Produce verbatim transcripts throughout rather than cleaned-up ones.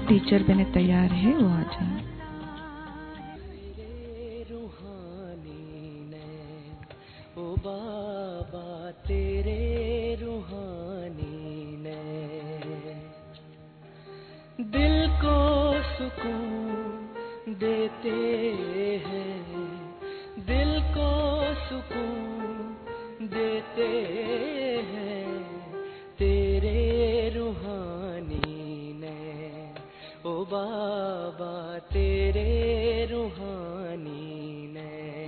Teacher बने तैयार है वो आ जाए। ओ बाबा तेरे रूहानी ने दिल को सुकून देते हैं, दिल को सुकून देते हैं तेरे रूहानी ने। ओ बाबा तेरे रूहानी ने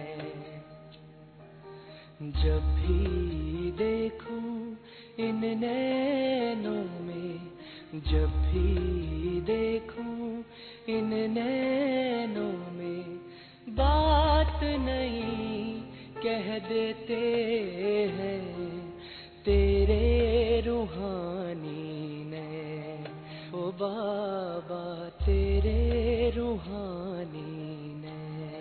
जब भी देखूं इन नैनों में, जब भी देखूं इन नैनों में बात नहीं कह देते हैं तेरे रूहानी ने। ओ बाबा तेरे रूहानी ने।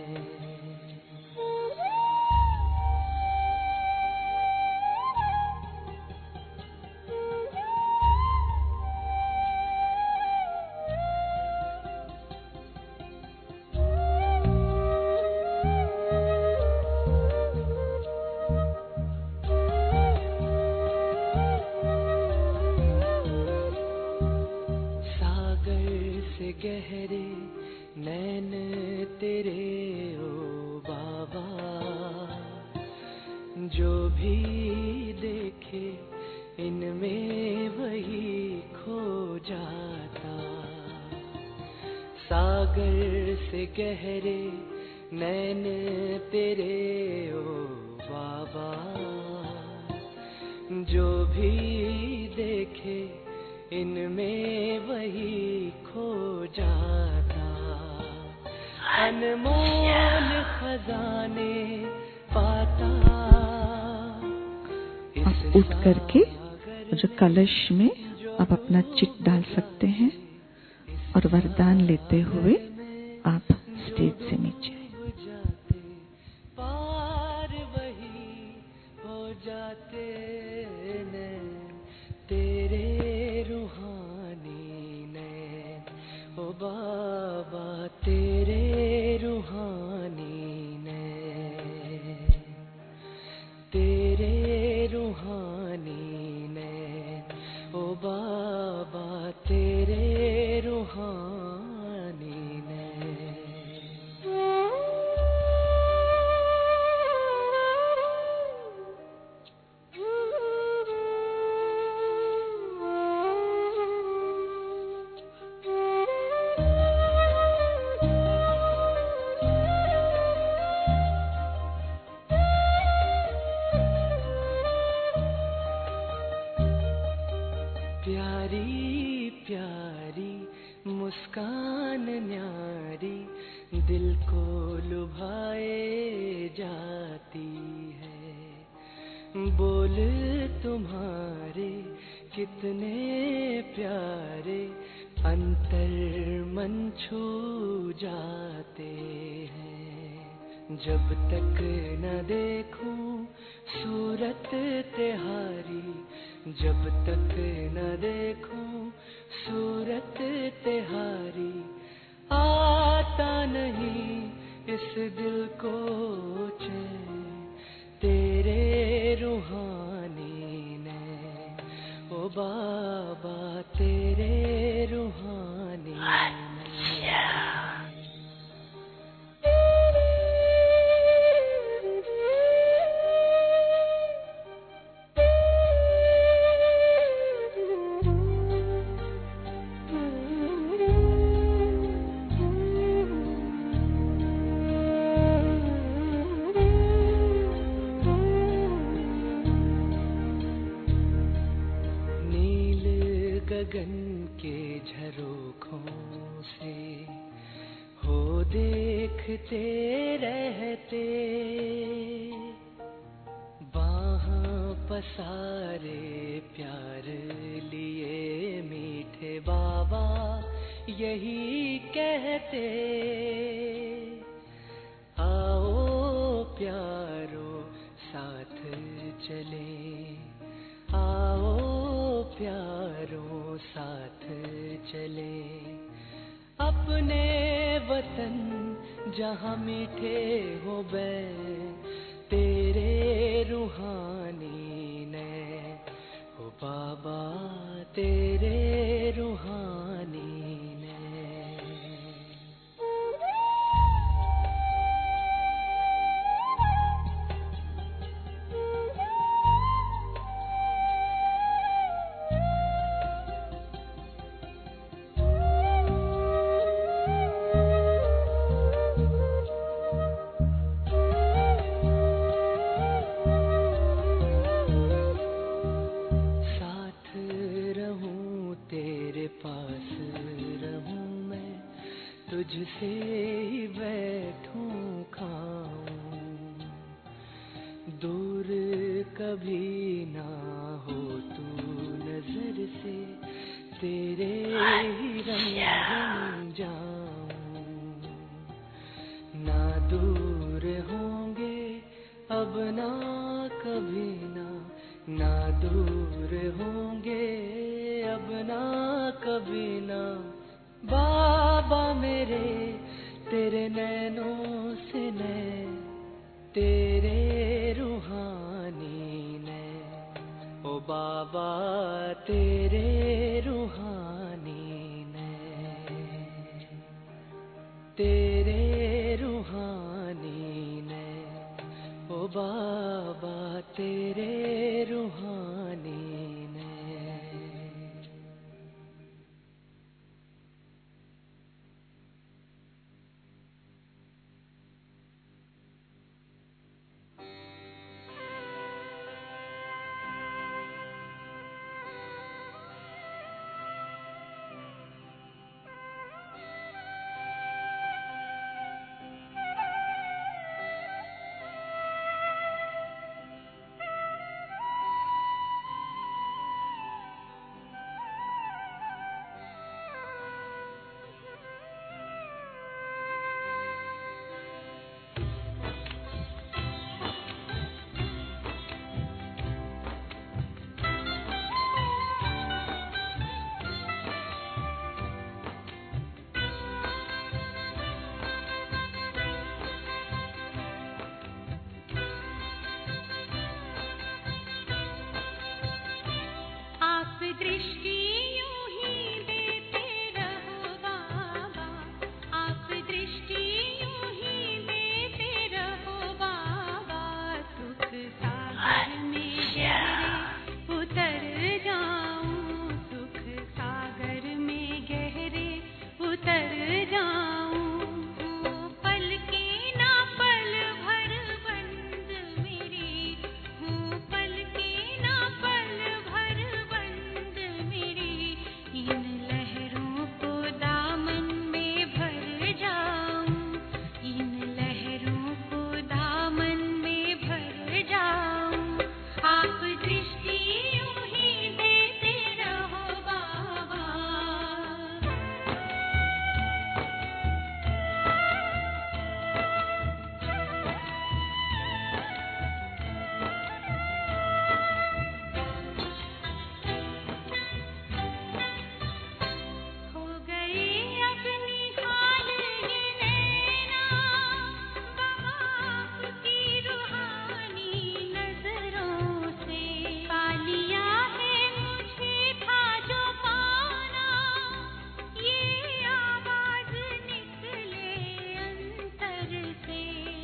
गहरे नैन तेरे ओ बाबा, जो भी देखे इनमें वही खो जाता। सागर से गहरे नैन तेरे ओ बाबा, जो भी देखे इनमें वही खो जाता। अनमोल खजाने पाता। आप उठ करके जो कलश में आप अपना चिट डाल सकते हैं और वरदान लेते हुए आप स्टेज से नीचे पार वही हो जाते तेरे रूहानी ने। ओ बाबा तेरे रूहानी ने, तेरे रूहानी ने। ओ बाबा तेरे रूहानी ने। प्यारी प्यारी मुस्कान न्यारी दिल को लुभाए जाती है। बोल तुम्हारे कितने प्यारे अंतर मन छू जाते हैं। जब तक न देखूं सूरत तिहारी, जब तक न देखूं सूरत तिहारी, आता नहीं इस दिल को चैन तेरे रूहानी ने। ओ बाबा तेरे रूहानी ने। गगन के झरोखों से हो देखते रहते, बाहां पसारे प्यार लिए मीठे बाबा यही कहते। आओ प्यारो साथ चले, आओ प्यारो साथ चले, अपने वतन जहाँ मीठे हो बैर तेरे रूहानी ने, ओ बाबा तेरे रूहानी ने। तुझसे ही बैठूं खाऊं, दूर कभी ना हो तू नजर से, तेरे ही रंग रंग जाऊं। ना दूर होंगे अब ना कभी ना, ना दूर होंगे अब ना कभी ना। बाबा मेरे तेरे नैनों से नैन तेरे रूहानी ने, ओ बाबा तेरे रूहानी ने, तेरे रूहानी ने, ओ बाबा तेरे रूहानी ने। दृष्टि यूं ही देते रहो बाबा, आप दृष्टि यूं ही देते रहो बाबा। सुख सागर में गहरे उतर जाऊं, सुख सागर में गहरे उतर जाऊं। पल के ना पल भर बंद मेरी हूँ, पल के ना पल भर बंद मेरी। इन लहरों को दामन में भर जाऊं, इन लहरों को दामन में भर जाऊं। आप दृष्टि यूं ही देते रहो बाबा। हो गए अपनी हाल ये नैना, बाबा आपकी रूहानी नजरों से। पा लिया है मुझे था जो पाना, ये आवाज निकले अंतर से।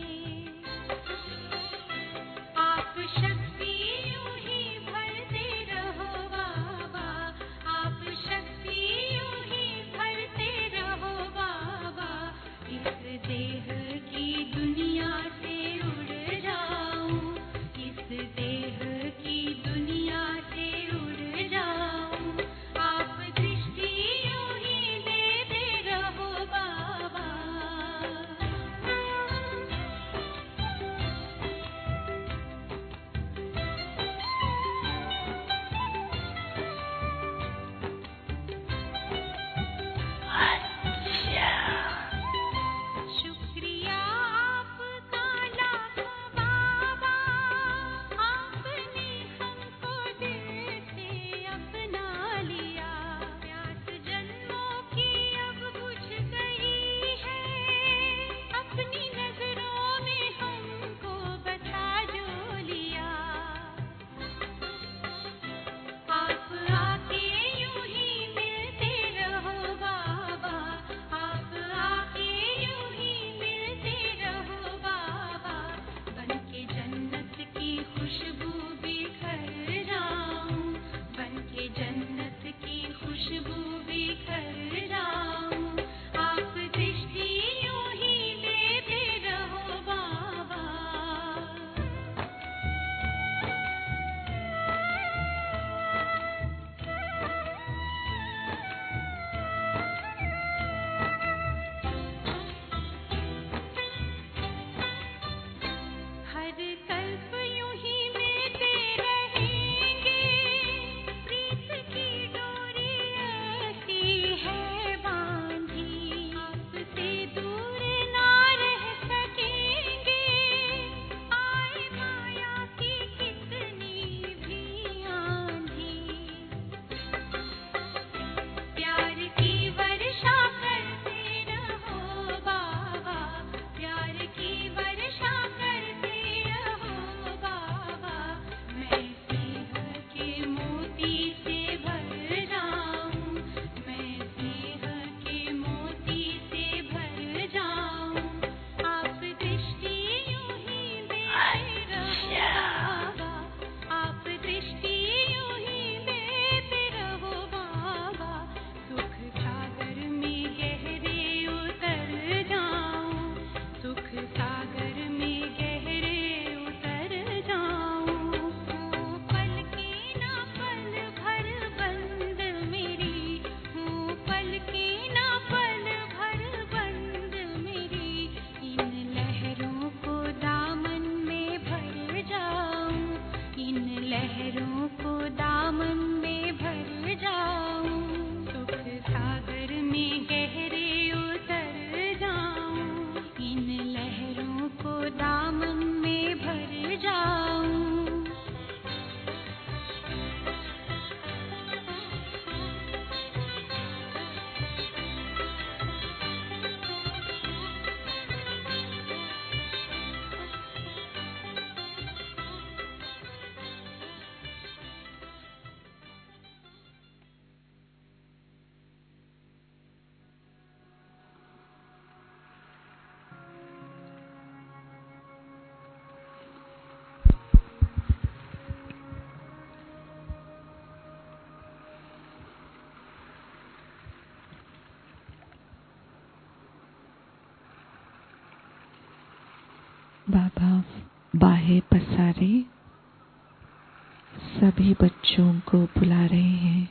आप शक्ति यूं ही भरते रहो बाबा, आप शक्ति यूं ही भरते रहो बाबा। इस देह की दुनिया से उड़ जाऊं, इस देह की दुनिया से उड़ जाऊं। आप दृष्टि यूं ही देते रहो बाबा। शुक्रिया आपका लाखों बाबा, आपने खुशबू बिखर जाऊं, बनके जन्नत की खुशबू बिखर जाऊं। आप दृष्टि यूं ही देते रहो बाबा। हर कल्प यूं ही लेते रहेंगे, प्रीत की डोरी ऐसी है बांधी। आपसे दूर ना रह सकेंगे, आए माया की कितनी भी आंधी। प्यार की वर्षा करते रहो बाबा, प्यार की वर्षा करते रहो बाबा। मैं स्नेह के मोती से भर जाऊं, मैं स्नेह के मोती से भर जाऊं। आप दृष्टि यूं ही देते रहो बाबा, आप दृष्टि यूं ही देते रहो बाबा। सुख सागर में गहरे उतर जाऊं, सुख सागर में गहरे उतर जाऊं। हूँ पलके ना पल भर बंद मेरी, हूँ पलके ना पल भर बंद मेरी। इन लहरों को दामन में भर जाऊं, इन लहरों को दामन में भर जाऊं। सुख सागर में गहरे उतर जाऊं, इन लहरों को दामन में भर जाऊं। बाबा बाहें पसारे सभी बच्चों को बुला रहे हैं।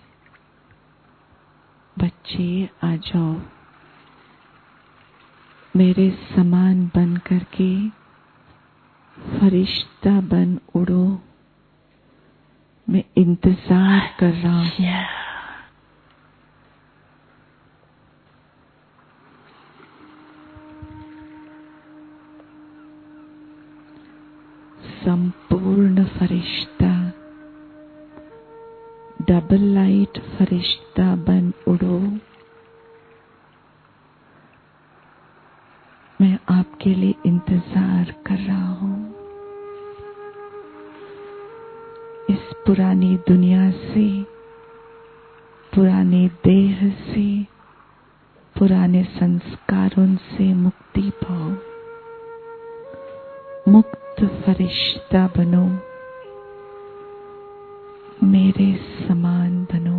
बच्चे आ जाओ, मेरे समान बन करके फरिश्ता बन उड़ो। मैं इंतजार कर रहा हूँ। संपूर्ण फरिश्ता, डबल लाइट फरिश्ता बन उड़ो। मैं आपके लिए इंतजार कर रहा हूँ। इस पुरानी दुनिया से, पुराने देह से, पुराने संस्कारों से मुक्ति पाओ। मुक्त फरिश्ता बनो, मेरे समान बनो।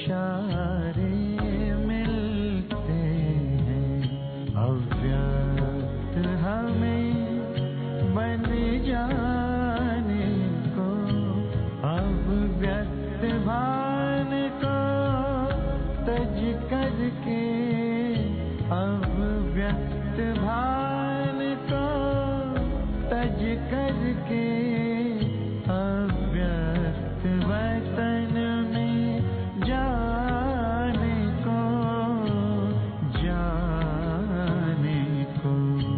इशारे मिलते हैं, अव्यक्त हमें बन जाने को, अब व्यक्त भान को तज करके, अब व्यक्त भान को तज करके, अव्यक्त वतन में जाने को, जाने को,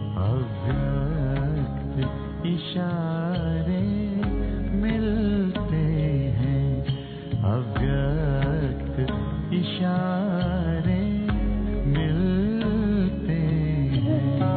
अव्यक्त इशारे मिलते हैं, अव्यक्त इशारे मिलते हैं।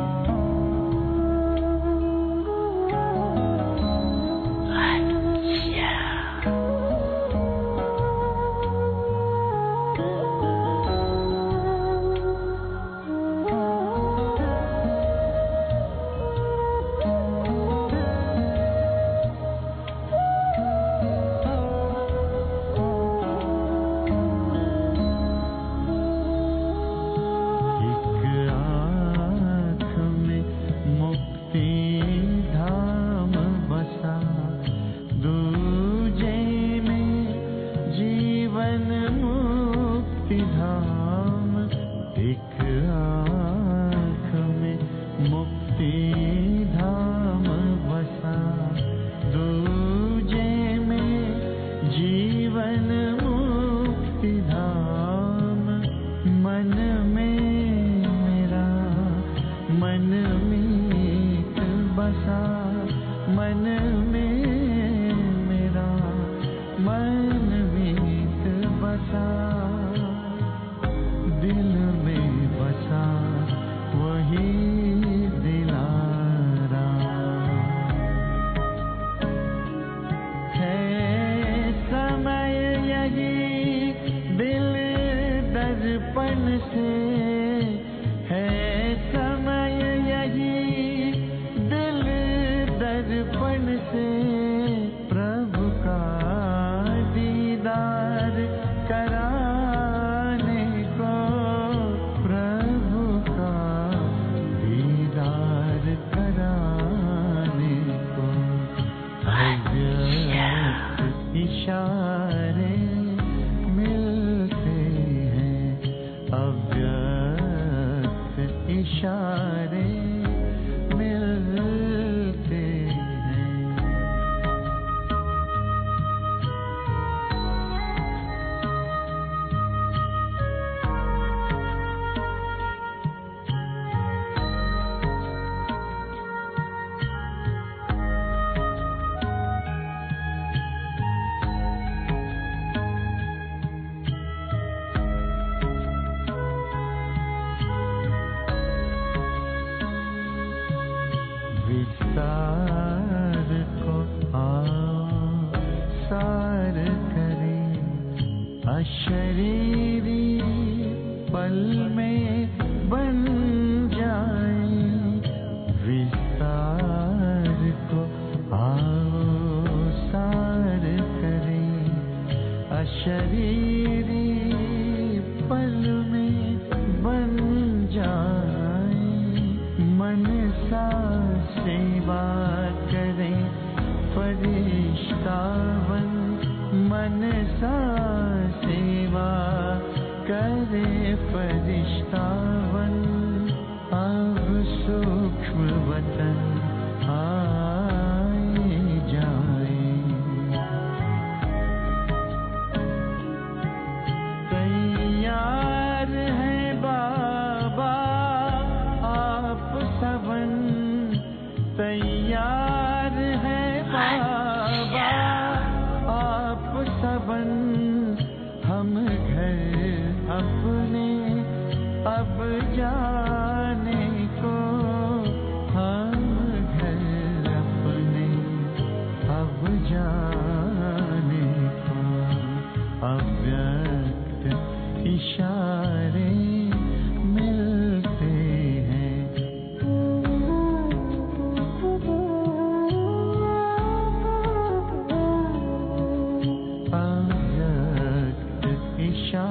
इशारे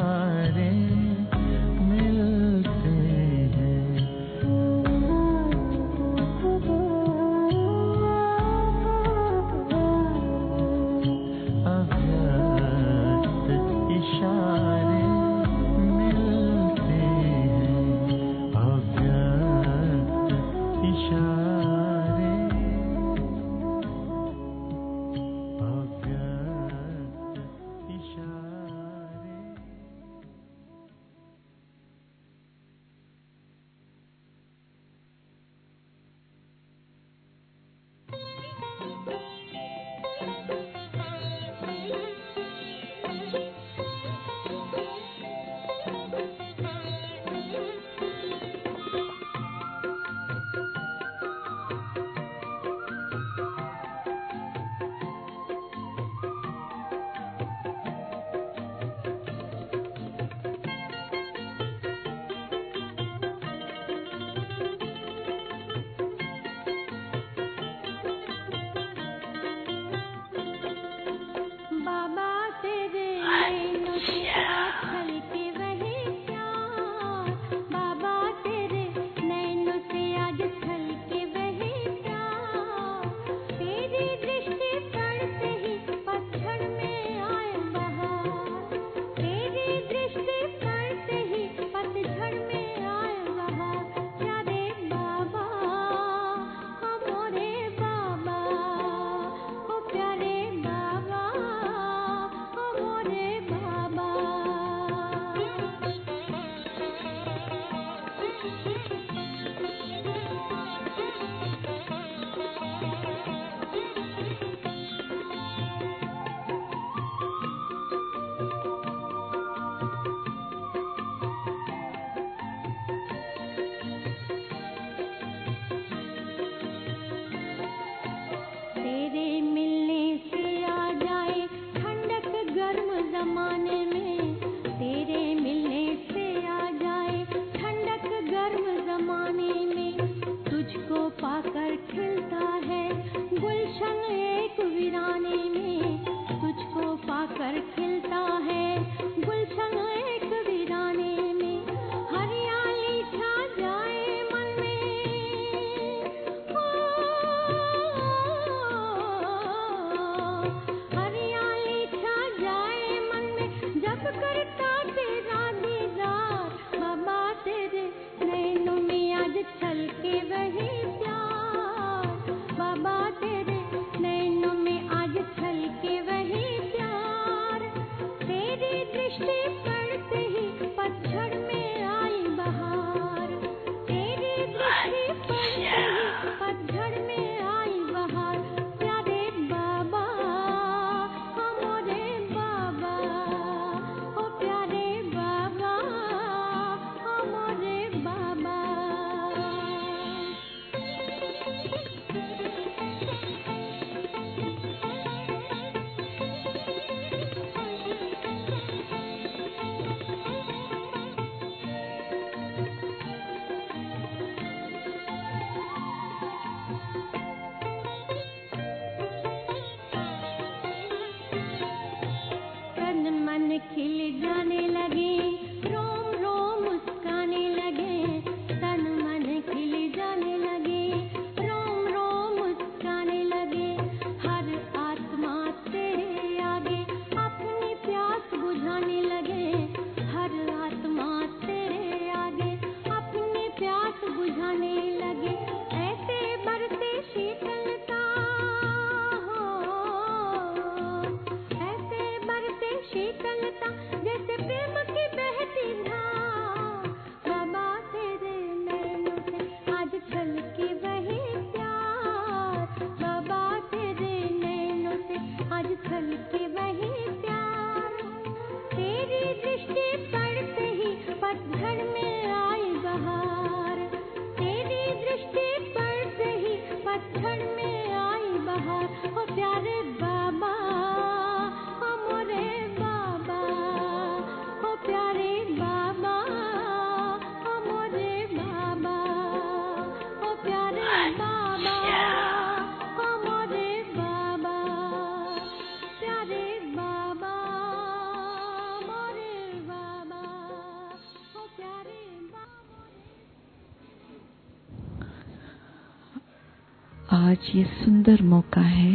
आज ये सुंदर मौका है,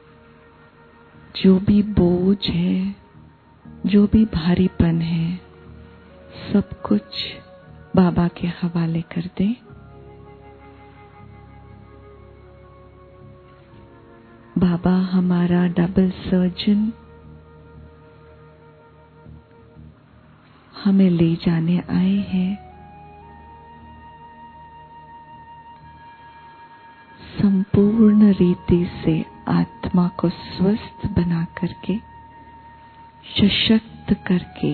जो भी बोझ है, जो भी भारीपन है, सब कुछ बाबा के हवाले कर दें। बाबा हमारा डबल सर्जन हमें ले जाने आए हैं। संपूर्ण रीति से आत्मा को स्वस्थ बना करके, सशक्त करके,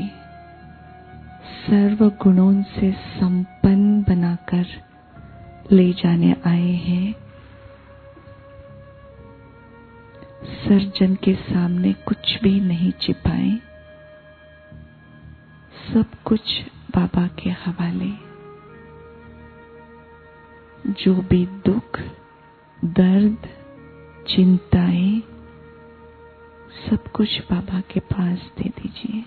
सर्व गुणों से संपन्न बनाकर ले जाने आए हैं। सर्जन के सामने कुछ भी नहीं छिपाएं, सब कुछ बाबा के हवाले। जो भी दुख, दर्द, चिंताएं, सब कुछ बाबा के पास दे दीजिए।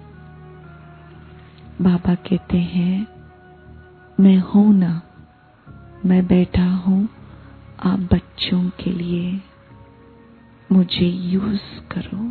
बाबा कहते हैं, मैं हूं ना, मैं बैठा हूं आप बच्चों के लिए, मुझे यूज करो।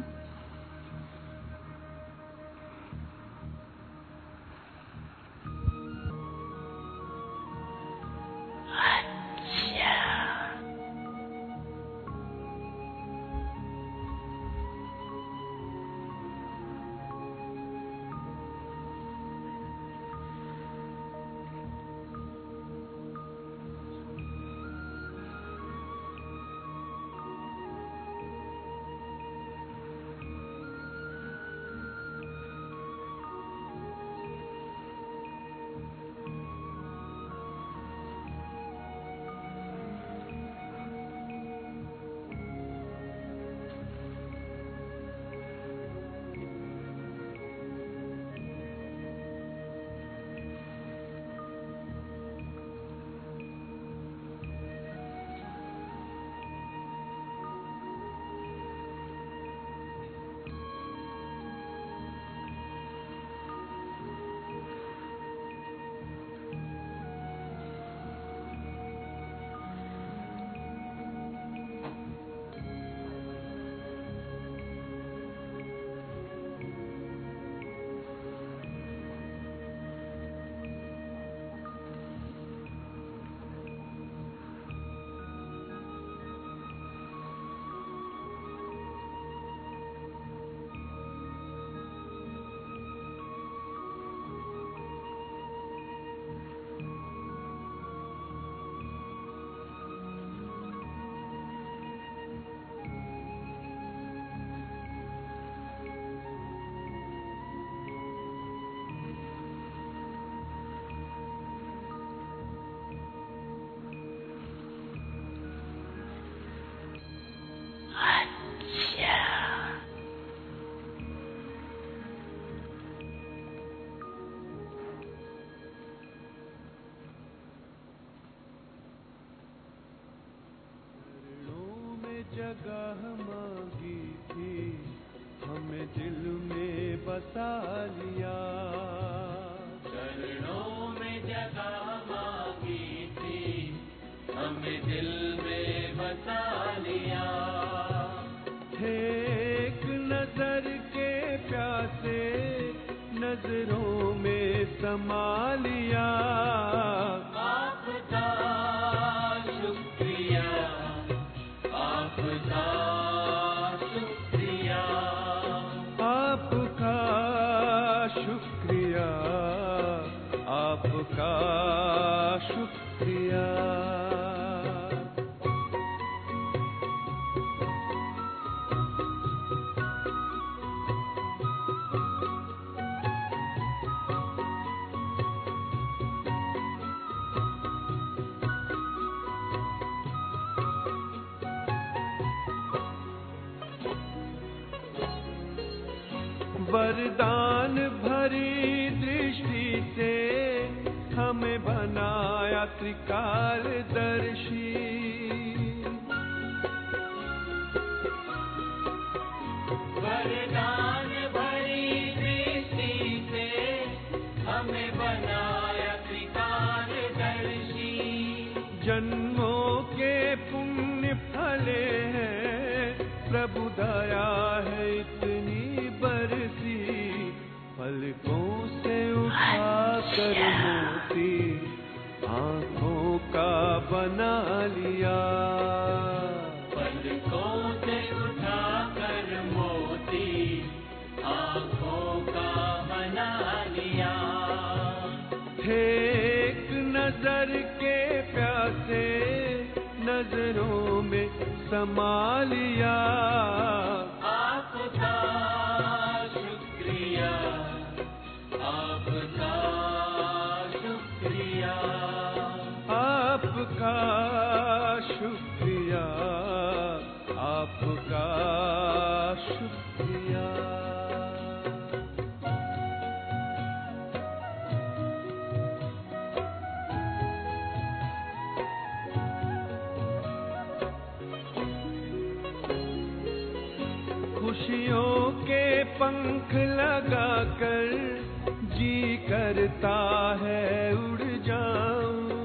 जगह मांगी थी, हमें दिल में बसा लिया। चरणों में जगह मांगी थी, हमें दिल में बसा लिया। थे एक नजर के प्यासे, नजरों में समा लिया। आपका शुक्रिया, आपका शुक्रिया, आपका शुक्रिया, आपका शुक्रिया। वरदान भरी दृष्टि से हमें बनाया त्रिकालदर्शी। वरदान भरी दृष्टि से हमें बनाया त्रिकालदर्शी। जन्मों के पुण्य छाया है इतनी बरसी, पलकों से उठा कर मोती आंखों का बना लिया। पलकों से उठा कर मोती आंखों का बना लिया। थे एक नजर के प्यासे, नजरों में समा लिया। आपका शुक्रिया, आपका शुक्रिया, आपका शुक्रिया, आपका शुक्रिया। खुशियों के पंख लगाकर जी करता है उड़ जाऊं।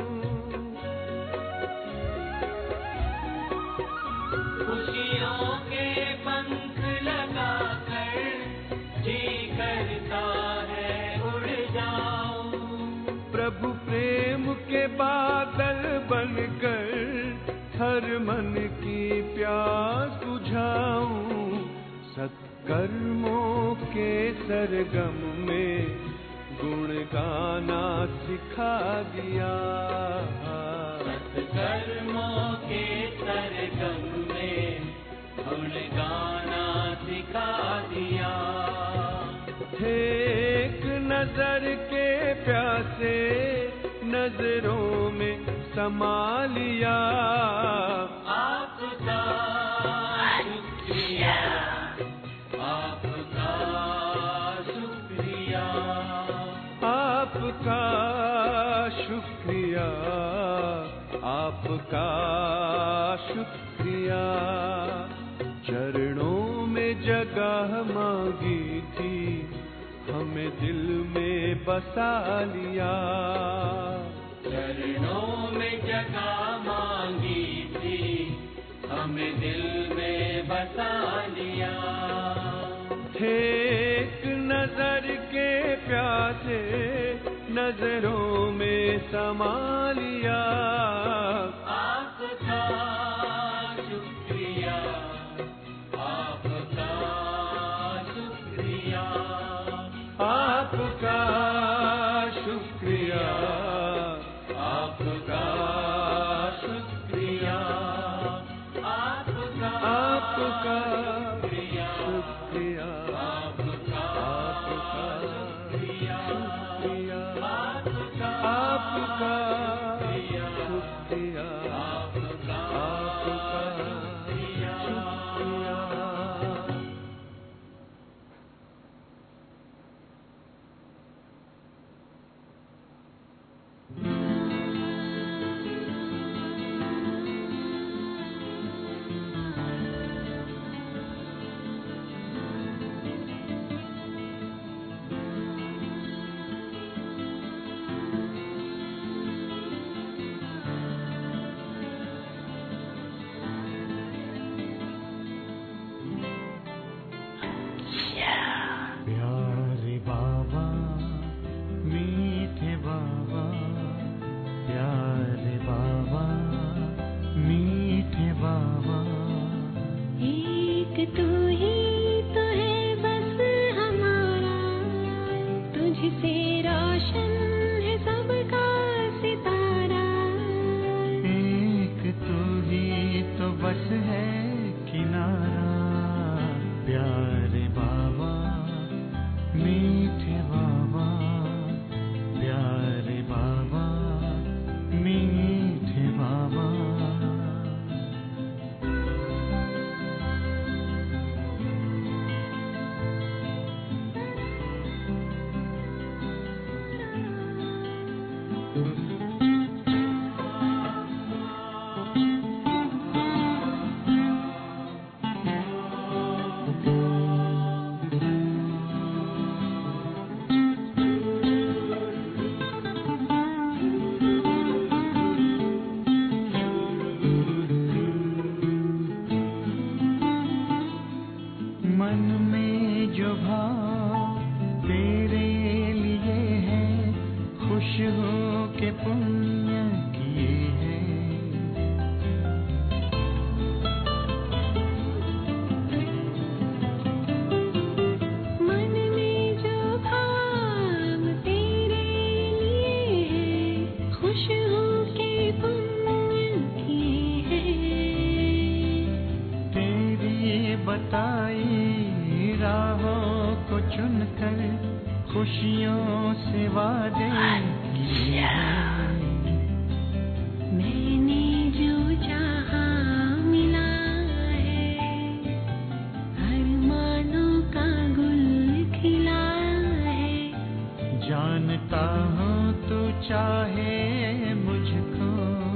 खुशियों के पंख लगाकर जी करता है उड़ जाऊं। प्रभु प्रेम के बादल बनकर हर मन की प्यास बुझाऊं। सत्कर्मों के सरगम में गुण गाना सिखा दिया। सत्कर्मों के सरगम में गुण गाना सिखा दिया। थे एक नजर के प्यासे, नजरों में समा लिया। आपका शुक्रिया, आपका शुक्रिया, आपका शुक्रिया, आपका शुक्रिया। चरणों में जगह मांगी थी, हमें दिल में बसा लिया। चरणों में जगह मांगी थी, हमें दिल में बसा लिया। थे एक नजर के प्यासे, नजरों में समा लिया। आपका शुक्रिया, आपका शुक्रिया, आपका शुक्रिया, आपका शुक्रिया, आपका आपका शुक्रिया, शुक्रिया, आपका आपका शुक्रिया, शुक्रिया, आपका आपका शुक्रिया, शुक्रिया, आपका आपका शुक्रिया। शुक्रिया। प्यारे बाबा, मीठे बाबा, प्यारे बाबा, मीठे बाबा। एक तू ही तो है बस हमारा, तुझसे रोशन है सबका सितारा। एक तू ही तो बस है किनारा। प्यारे बाबा, मीठे बाबा, प्यारे बाबा, मीठे बाबा। मन में जो भाव तेरे लिए है, खुश हो के पुण्य किए हैं। मन में जो भाव तेरे लिए है, खुश हो के पुण्य किए हैं। तेरी बताई राहों को चुनकर खुशियों से वादे किए हैं। मैंने जो चाहा मिला है, अरमानों का गुल खिला है। जानता हूँ तू चाहे मुझको,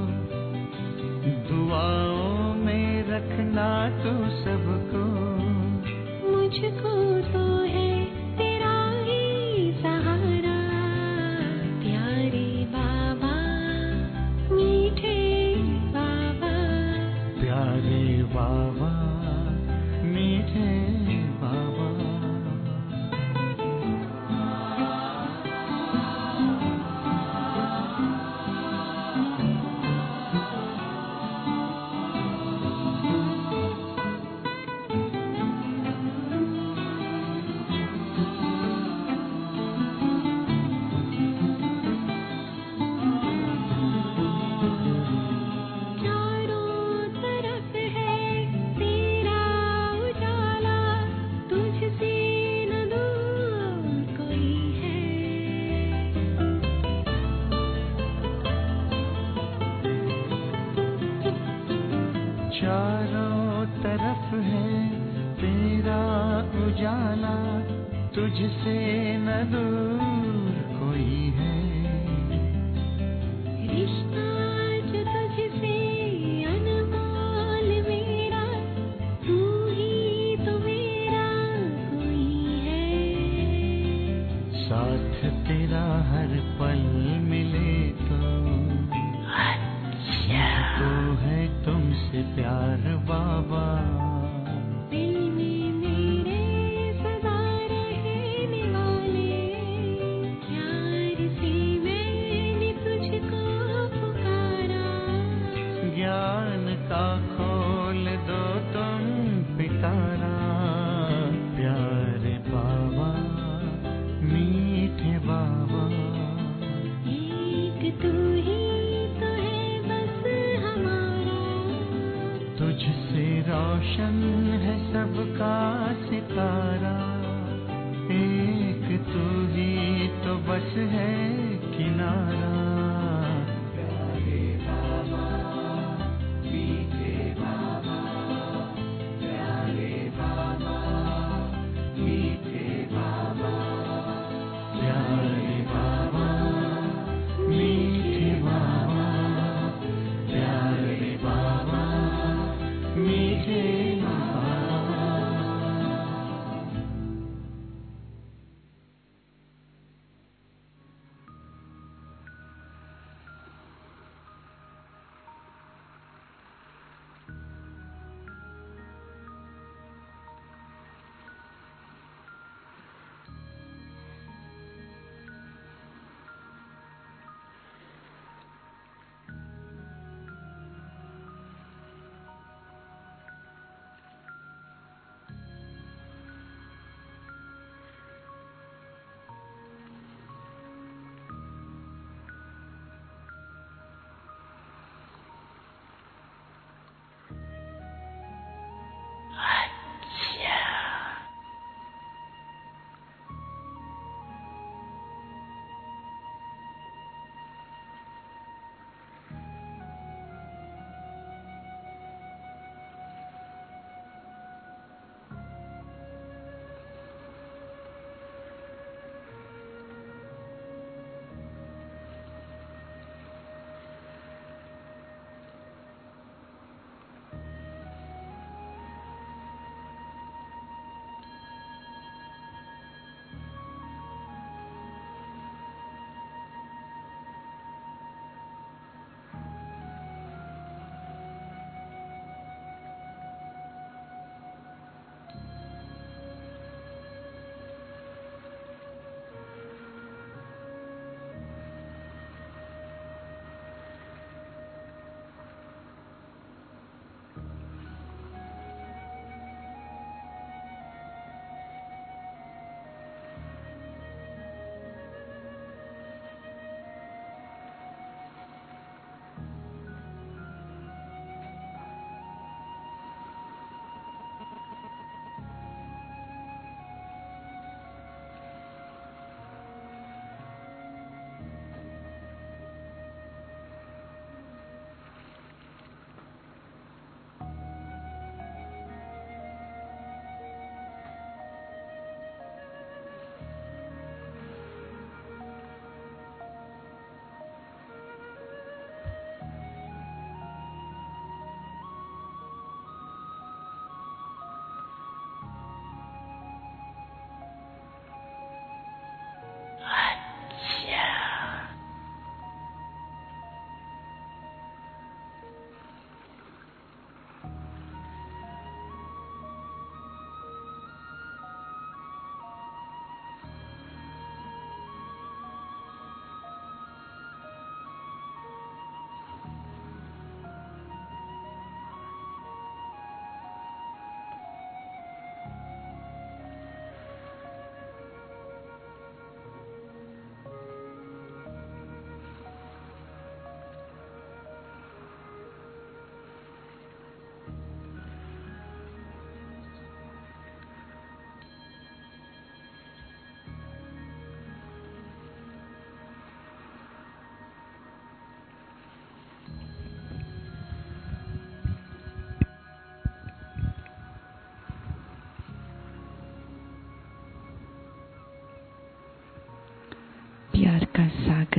दुआओं में रखना तू सबको। मुझको तो है तेरा ही सहारा, प्यारे बाबा, मीठे बाबा। प्यारे बाबा, मीठे बाबा। चारों तरफ है तेरा उजाला, तुझसे न दूर कोई है। चारों तरफ है तेरा उजाला, तुझसे न दूर कोई है। रिश्ता जो तुझसे अनमोल मेरा, तू ही तो मेरा कोई है। साथ तेरा हर पल मिले तो तो है तुमसे प्यार बाबा। दिल में मेरे सदा रहने वाले, प्यार से मैंने तुझको पुकारा। ज्ञान का खोल दो तुम पिटारा, प्यारे बाबा, मीठे बाबा। एक तू ही तो है बस हमारा, तुझसे रोशन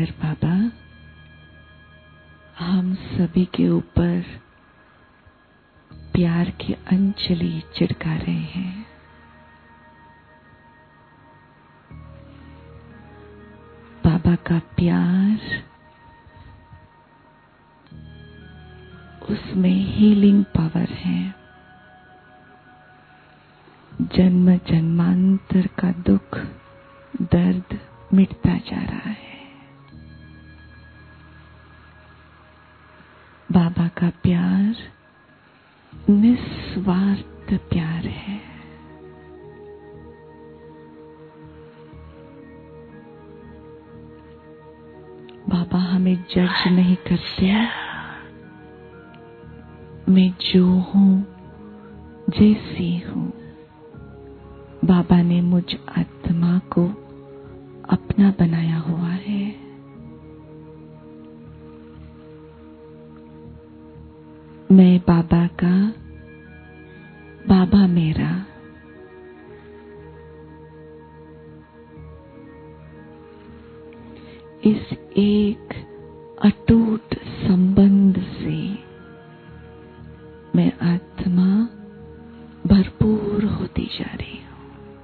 सागर बाबा हम सभी के ऊपर प्यार की अंजलि छिड़का रहे हैं। बाबा का प्यार, उसमें हीलिंग पावर है। जन्म जन्मांतर का दुख दर्द मिटता जा रहा है। बाबा का प्यार निस्वार्थ प्यार है। बाबा हमें जज नहीं करते। मैं जो हूं, जैसी हूं, बाबा ने मुझ आत्मा को अपना बनाया हुआ है। मैं बाबा का, बाबा मेरा। इस एक अटूट संबंध से मैं आत्मा भरपूर होती जा रही हूं।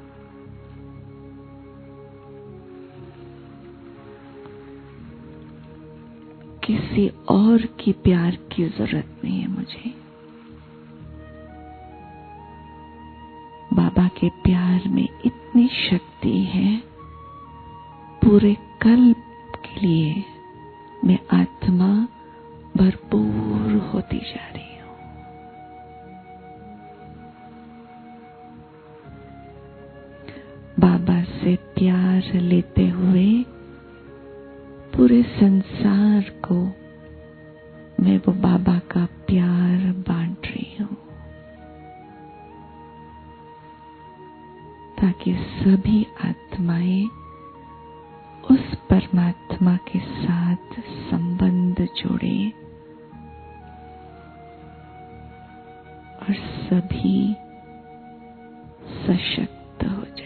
किसी और की प्यार की जरूरत नहीं है मुझे। बाबा के प्यार में इतनी शक्ति है, पूरे कल्प के लिए मैं आत्मा भरपूर होती जा रही हूं। बाबा से प्यार लेते हुए पूरे संसार को मैं वो बाबा का प्यार बांट रही हूं, ताकि सभी आत्माएं उस परमात्मा के साथ संबंध जोड़े और सभी सशक्त हो जाए।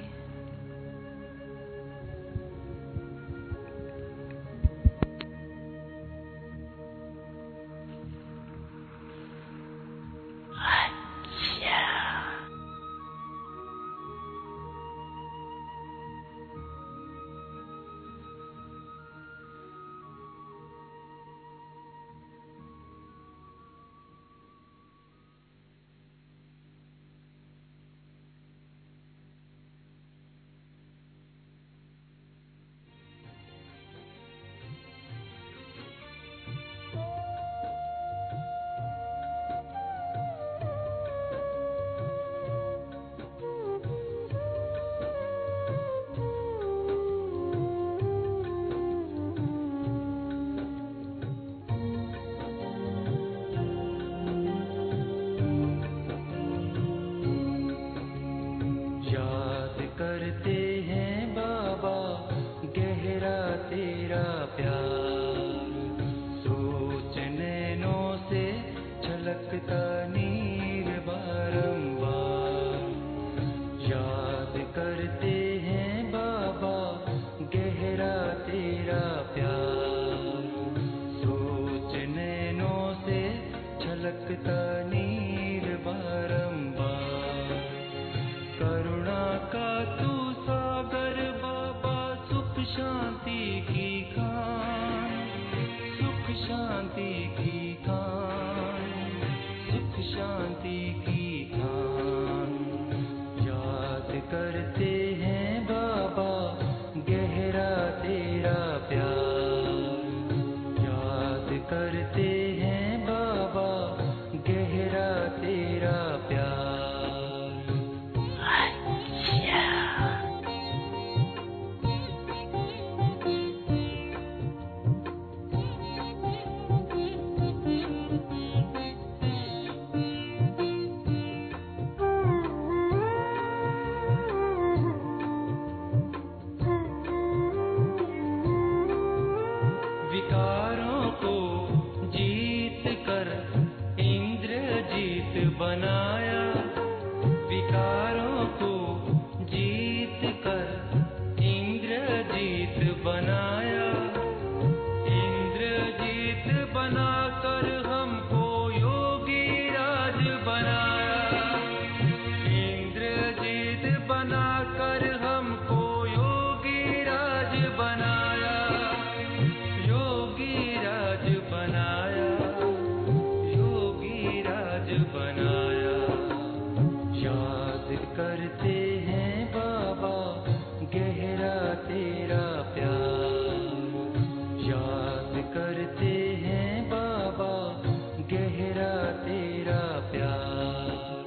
करते हैं बाबा गहरा तेरा प्यार, सोच नैनों से छलकता नीर बारंबार। याद करते हैं बाबा गहरा तेरा प्यार, सोच नैनों से छलकता नीर बारंबार। करुणा का तू सागर बाबा, सुख शांति की खान, सुख शांति की खान, सुख शांति की खान। याद करते हैं बाबा गहरा तेरा प्यार, याद करते हैं बाबा गहरा तेरा प्यार। करते हैं बाबा गहरा तेरा प्यार, याद करते हैं बाबा गहरा तेरा प्यार।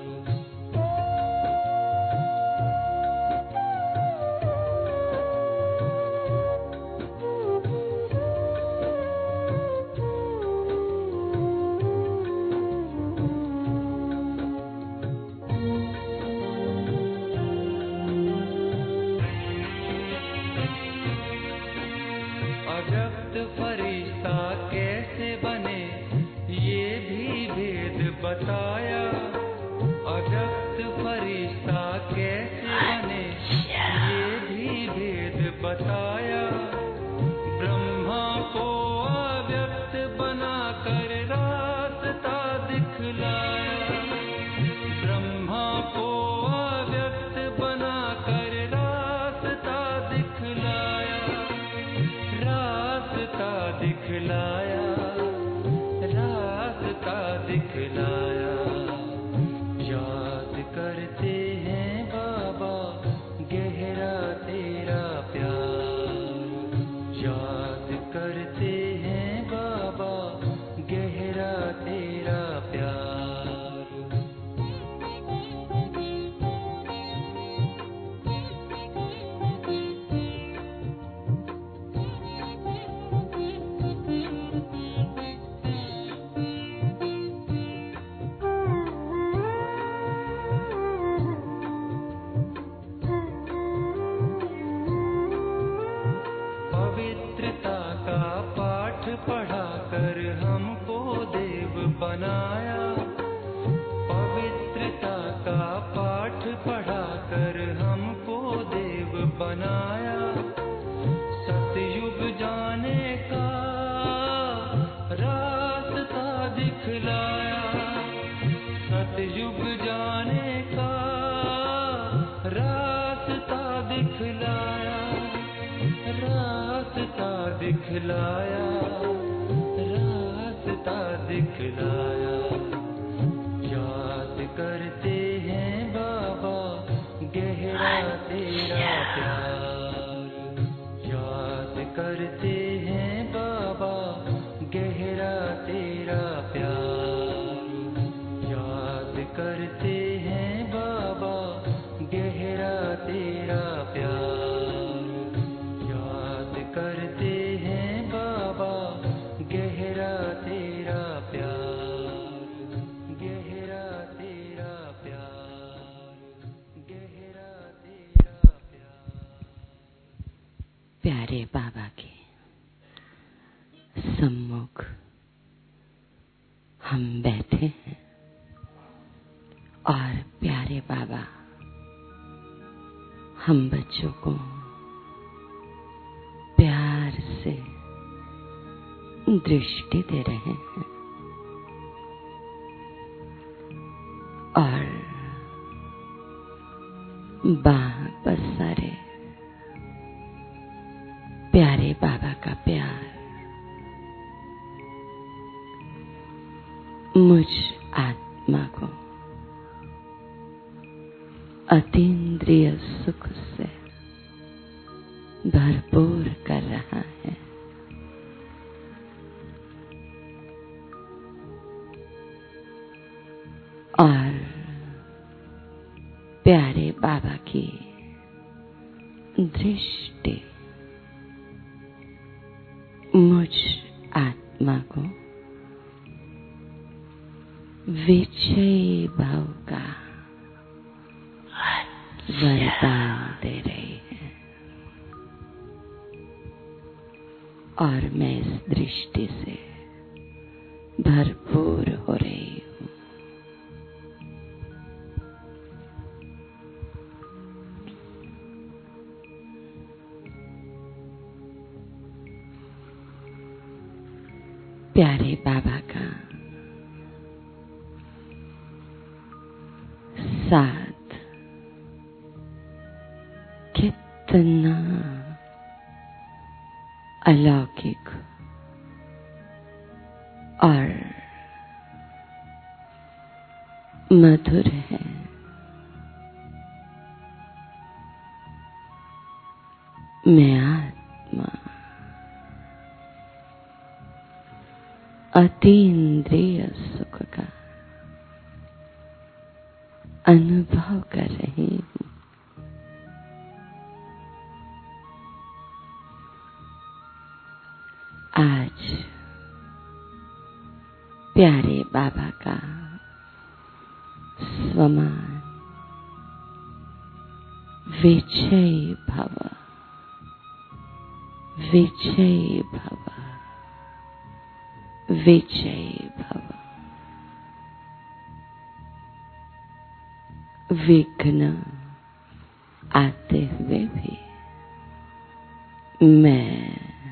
अव्यक्त फरिश्ता कैसे बने ये भी भेद बताया, अव्यक्त फरिश्ता कैसे बने ये भी भेद बताया। ब्रह्मा को अव्यक्त बनाकर रास्ता दिखलाया, ब्रह्मा को अव्यक्त बनाकर रास्ता दिखलाया, रास्ता दिखलाया, रास्ता दिखलाया। याद करते हैं बाबा गहरा तेरा प्यार, याद करते हैं बाबा गहरा तेरा प्यार। पवित्रता का पाठ पढ़ाकर हमको देव बनाया, पवित्रता का पाठ पढ़ाकर हमको देव बनाया। सतयुग जाने का रास्ता दिखलाया, सतयुग जाने का रास्ता दिखलाया, रास्ता दिखलाया, रास्ता दिखलाया। याद करते हैं बाबा गहरा तेरा प्यार, याद करते हैं बाबा गहरा तेरा प्यार, याद करते हैं बाबा गहरा तेरा प्यार, याद करते हैं बाबा गहरा तेरा प्यार, गहरा तेरा प्यार, गहरा तेरा प्यार। प्यारे बाबा के सम्मुख हम बैठे हैं और प्यारे बाबा हम बच्चों को प्यार से दृष्टि दे रहे हैं और बाह पसारे प्यारे बाबा का प्यार मुझ आत्मा को अतीन्द्रिय सुख से भरपूर कर रहा है। और प्यारे बाबा की दृष्टि मुझ आत्मा को विजयी भाव का वरदान दे रही है और मैं इस दृष्टि से भरपूर हो रही हूँ। प्यारे बाबा का साथ कितना अलौकिक और मधुर है। मैं आत्मा अतीन्द्रिय सुख का अनुभव कर रही हूँ। आज प्यारे बाबा का स्वमान विजयी भव, विजयी भव, विजयी भव। विघ्न आते हुए भी मैं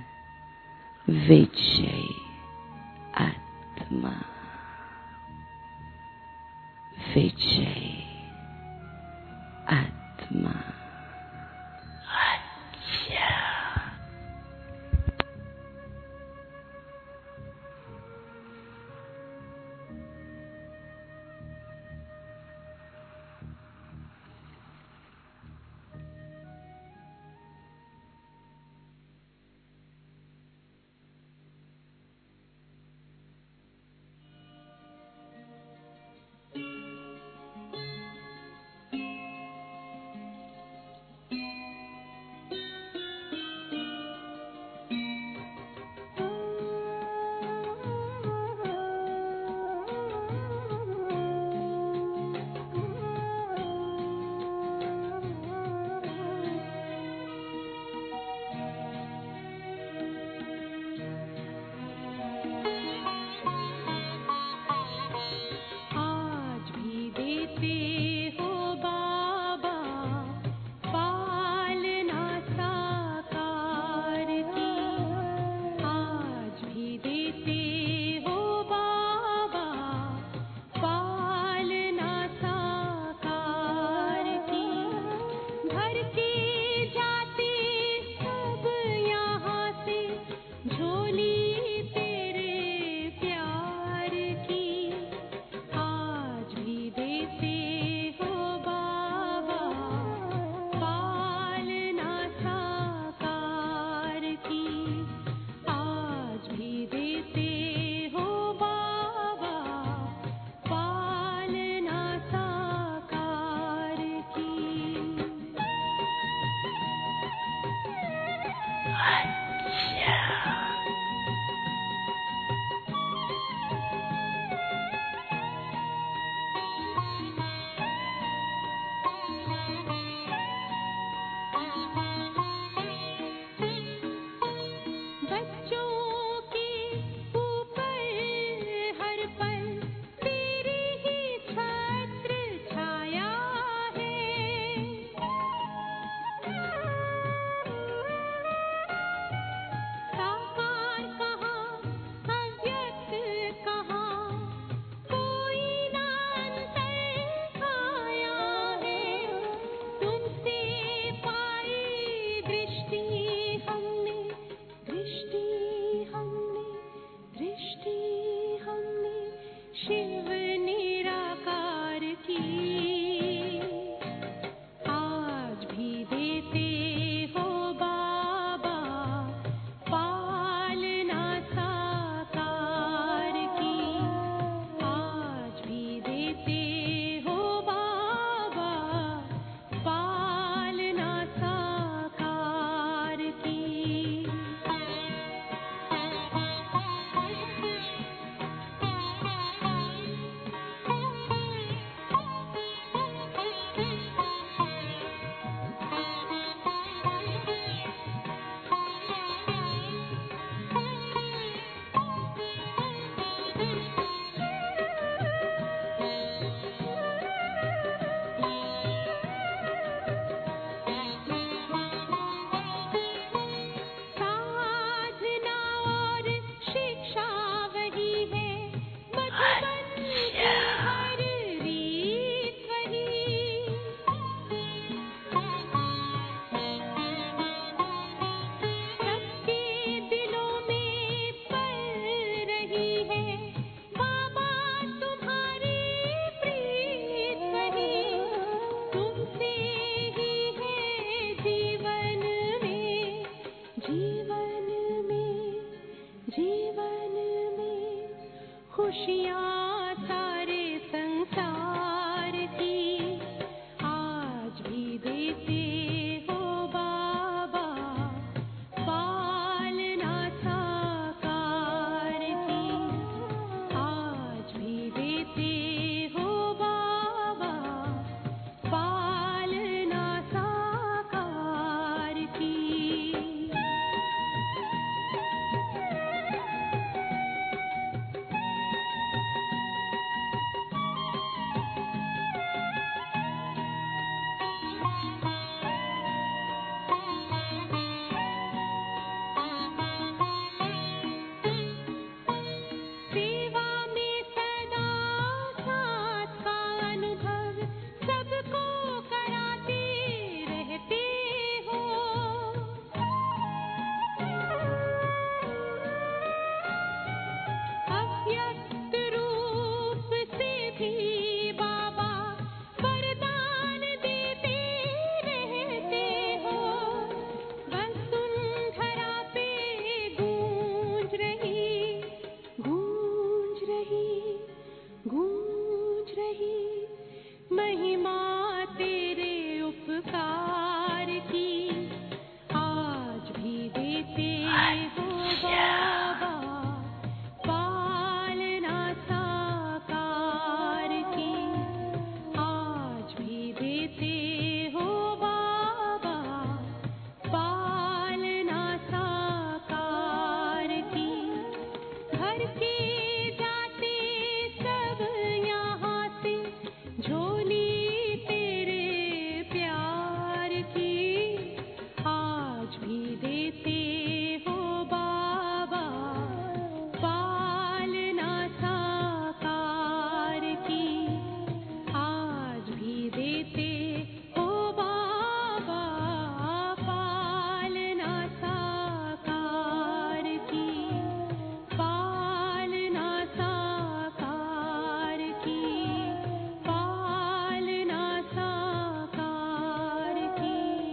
विजयी आत्मा, विजयी आत्मा। अच्छा देते हो बाबा पालना साकार की, आज भी देते हो बाबा पालना साकार की। सेवा में सदा साथ का अनुभव सबको कराते रहते हो, अव्यक्त रूप से भी बाबा वरदान देते रहते हो। वसुंधरा पे गूंज रही गूंज रही गूंज रही महिमा तेरे उपकार की, आज भी देते हो बाबा पालना साकार की, आज भी देते हो बाबा पालना साकार की। घर के जाते सब यहाँ से झोली तेरे प्यार की, आज भी देते हो बाबा पालना साकार की, आज भी देते हो बाबा पालना साकार की, पालना साकार की, पालना साकार की।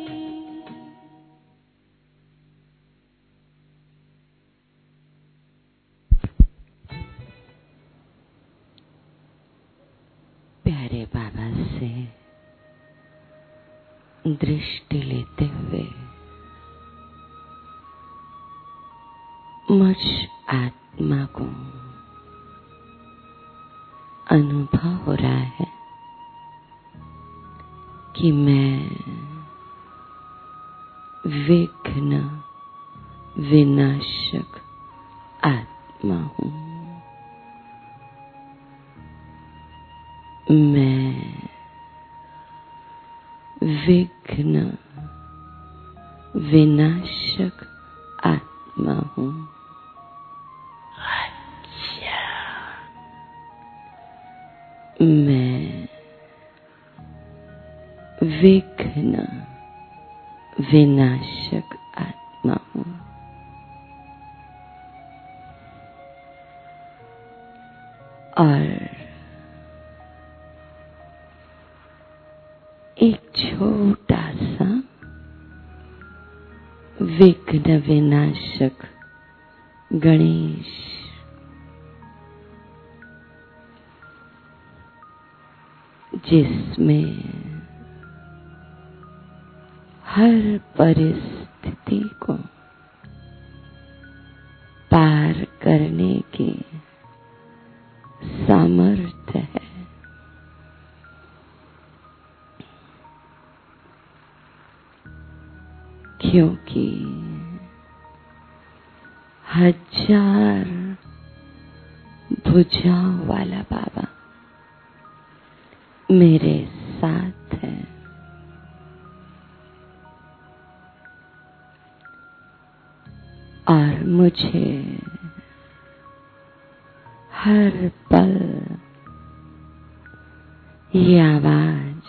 प्यारे बाबा से दृष्टि लेते हुए मुझ आत्मा को अनुभव हो रहा है कि मैं विघ्न विनाशक आत्मा हूँ। मैं विघ्न विनाशक आत्मा हूँ। मैं विघ्न विनाशक आत्मा हूँ। और एक छोटा सा विघ्न विनाशक गणेश जिसमें हर परिस्थिति को पार करने की सामर्थ्य है। क्योंकि हजार भुजाओं वाला बाबा मेरे साथ है। और मुझे हर पल ये आवाज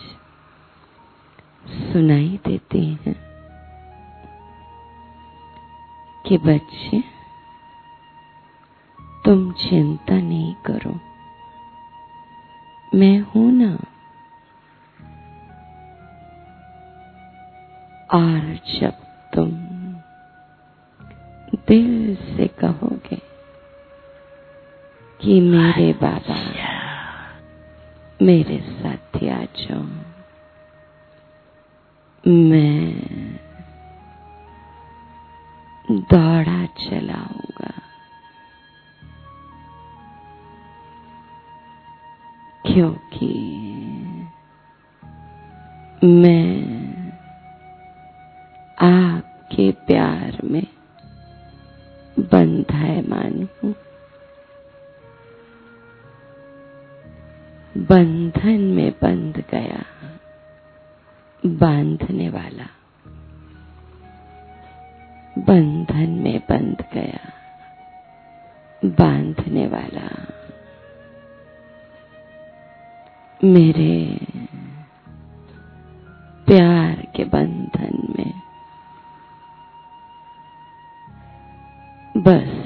सुनाई देती है कि बच्चे तुम चिंता नहीं करो, मैं हूं ना। और जब तुम दिल से कहोगे कि मेरे बाबा मेरे साथ आ जाओ, मैं दौड़ा चलाऊंगा, क्योंकि मैं आपके प्यार में बंधायमान हूँ। बंधन में बंध गया बांधने वाला, बंधन में बंध गया बांधने वाला। मेरे प्यार के बंधन में बस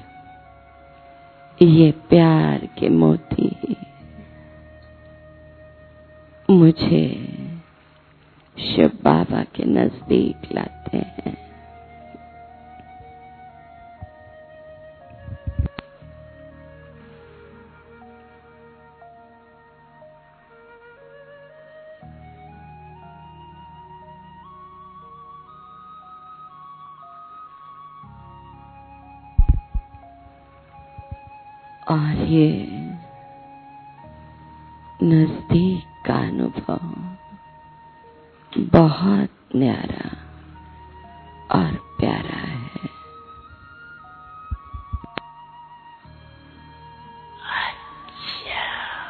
ये प्यार के मोती मुझे शिव बाबा के नजदीक लाते हैं। और ये नजदीक का अनुभव बहुत न्यारा और प्यारा है। अच्छा,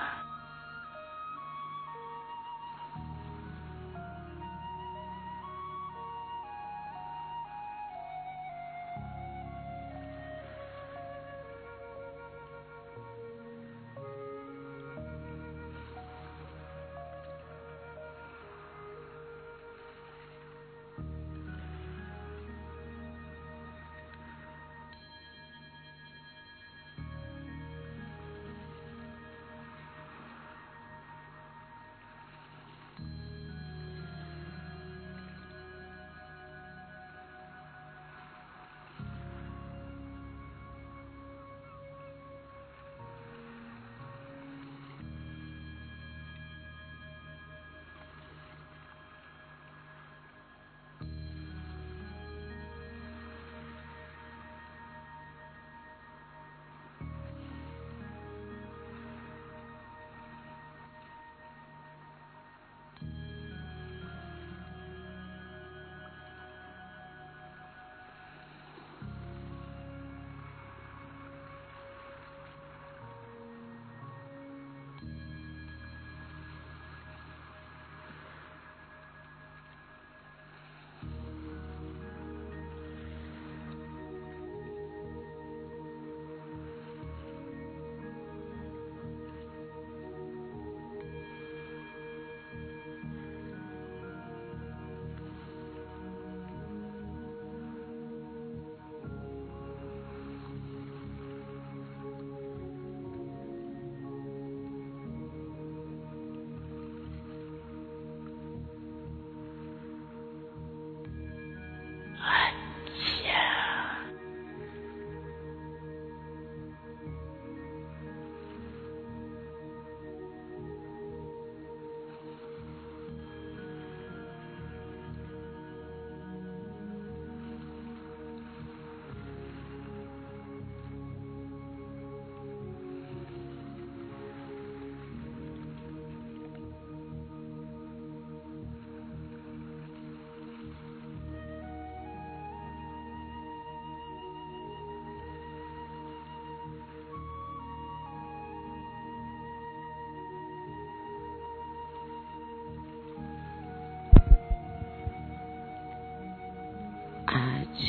आज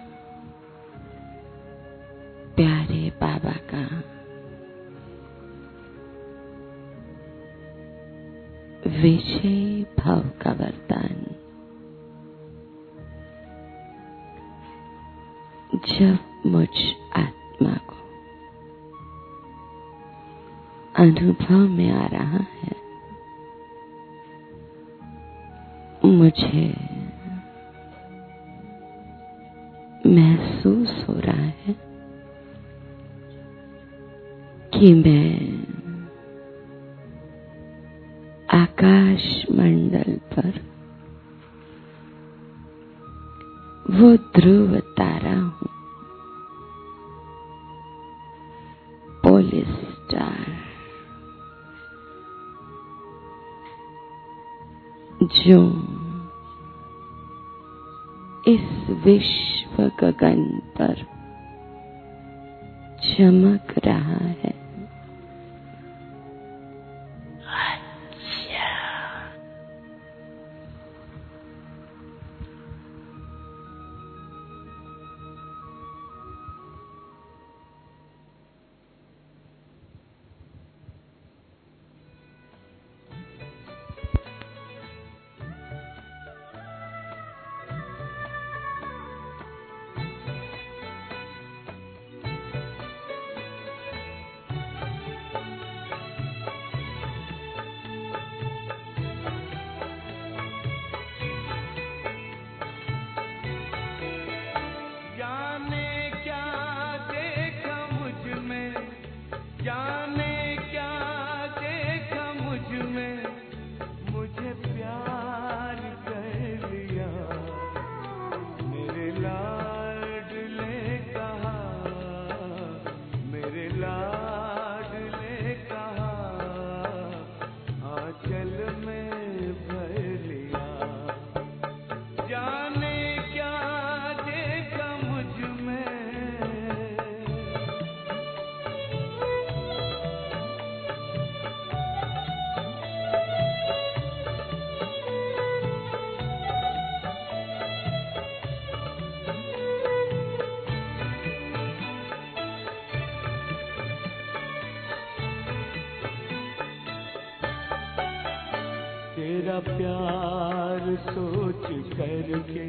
प्यारे बाबा का विजय भाव का वरदान। जब मुझ आत्मा को अनुभव में आ रहा है, मुझे महसूस हो रहा है कि मैं आकाश मंडल पर वो ध्रुव तारा हूँ, पोलिस स्टार, जो इस विश्व गगन पर चमक रहा है। तेरा प्यार सोच करके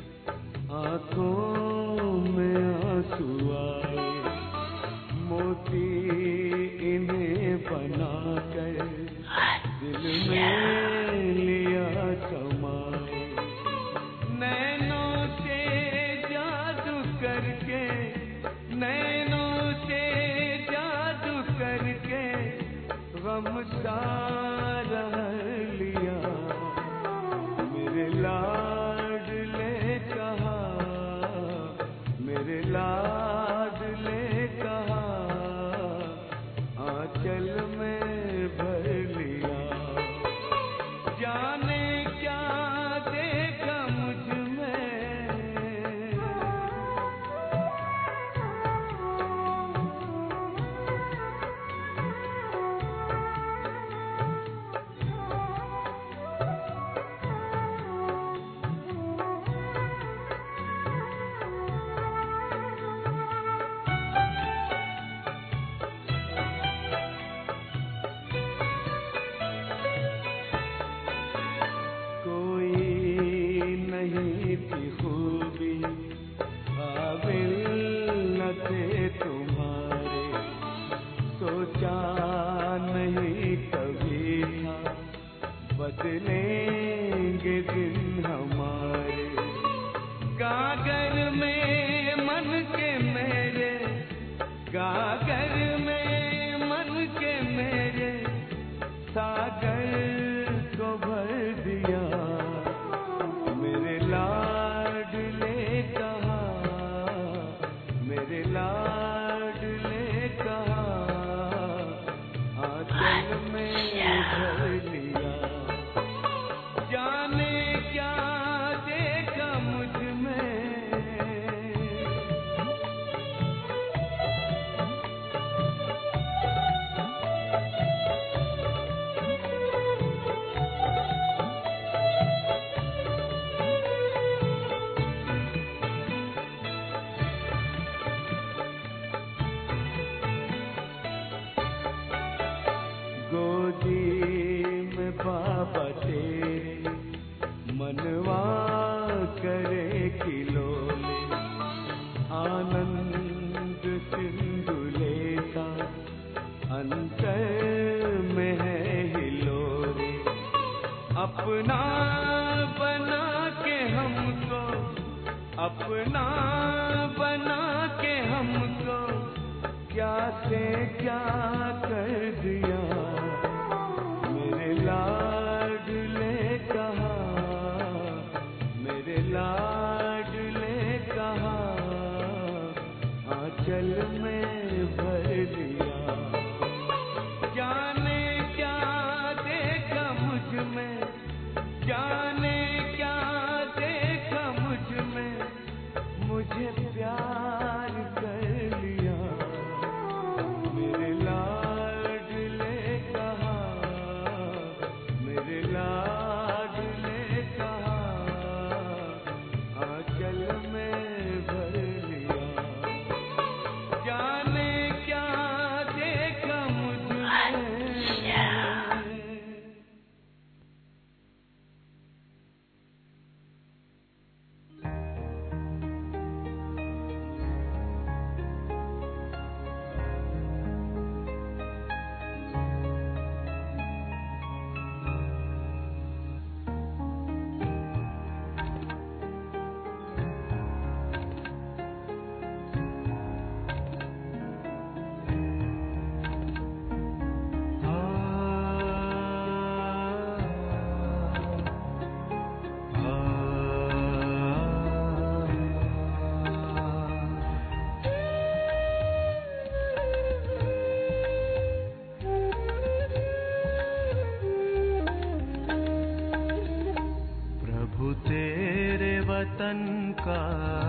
आंखों में आंसू आए, मोती इन्हें बनाकर दिल में लिया समाए। नैनों से जादू करके, नैनों से जादू करके गम सारा लिया। मेरे लाडले कहा, मेरे लाडले कहा, आंचल में भर लिया। जाने क्या देखा मुझ में, बदलेंगे दिन हमारे। गागर में मन के मेरे, गागर में मन के मेरे, सागर को भर दिया। मेरे लाडले कहा, मेरे लाडले कहा, आंचल में भर लिया। जाने क्या देखा मुझ में, गोदी में बाबा तेरे मनवा करे खिलौने। आनंद सिंधु लेता अंतर में है हिलोरे। अपना बना के हमको, अपना बना के हमको, क्या से क्या कर दिया। मेरे लाडले कहा, मेरे लाडले आंचल में भर लिया। जाने क्या देखा मुझ में, जाने क्या देखा मुझ में, मुझे प्यार कर लिया। मेरे लाडले कहा, मेरे लाडले कहा, आंचल में भर लिया। जाने क्या देखा मुझ में। प्रभु तेरे वतन का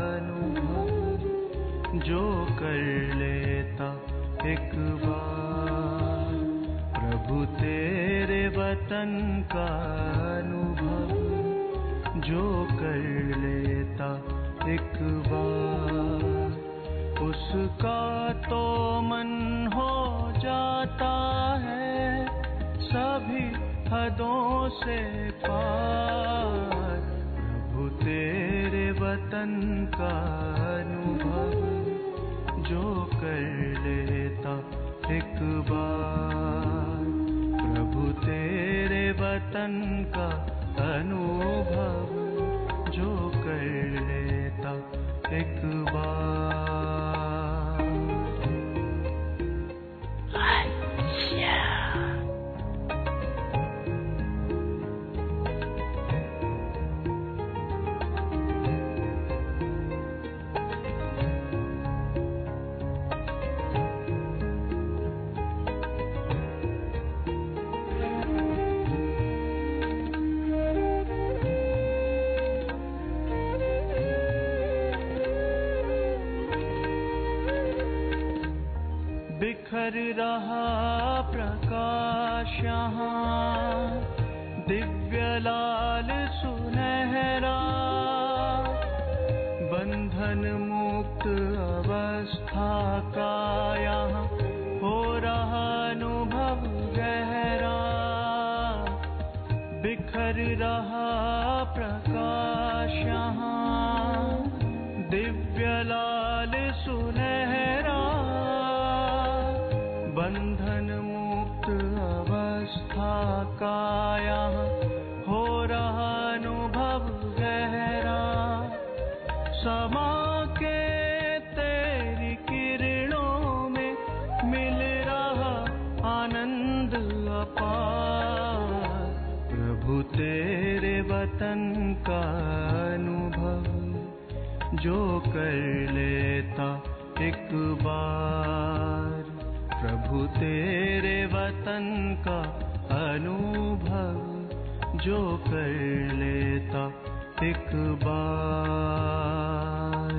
अनुभव जो कर लेता एक बार। प्रभु तेरे वतन का अनुभव जो कर लेता एक बार, उसका तो मन हो जाता है सभी हदों से पार। प्रभु तेरे वतन का अनुभव जो कर लेता एक बार। प्रभु तेरे वतन का अनुभव जो कर लेता एक बार। बिखर रहा प्रकाश यहाँ, दिव्य लाल सुनहरा, बंधन मुक्त अवस्था का यहाँ हो रहा अनुभव गहरा। बिखर रहा प्रकाश यहाँ, दिव्य लाल सुनहरा, बंधन मुक्त अवस्था का यहाँ हो रहा अनुभव गहरा। समा के तेरी किरणों में मिल रहा आनंद अपार। प्रभु तेरे वतन का अनुभव जो कर लेता एक बार। प्रभु तेरे वतन का अनुभव जो कर लेता एक बार।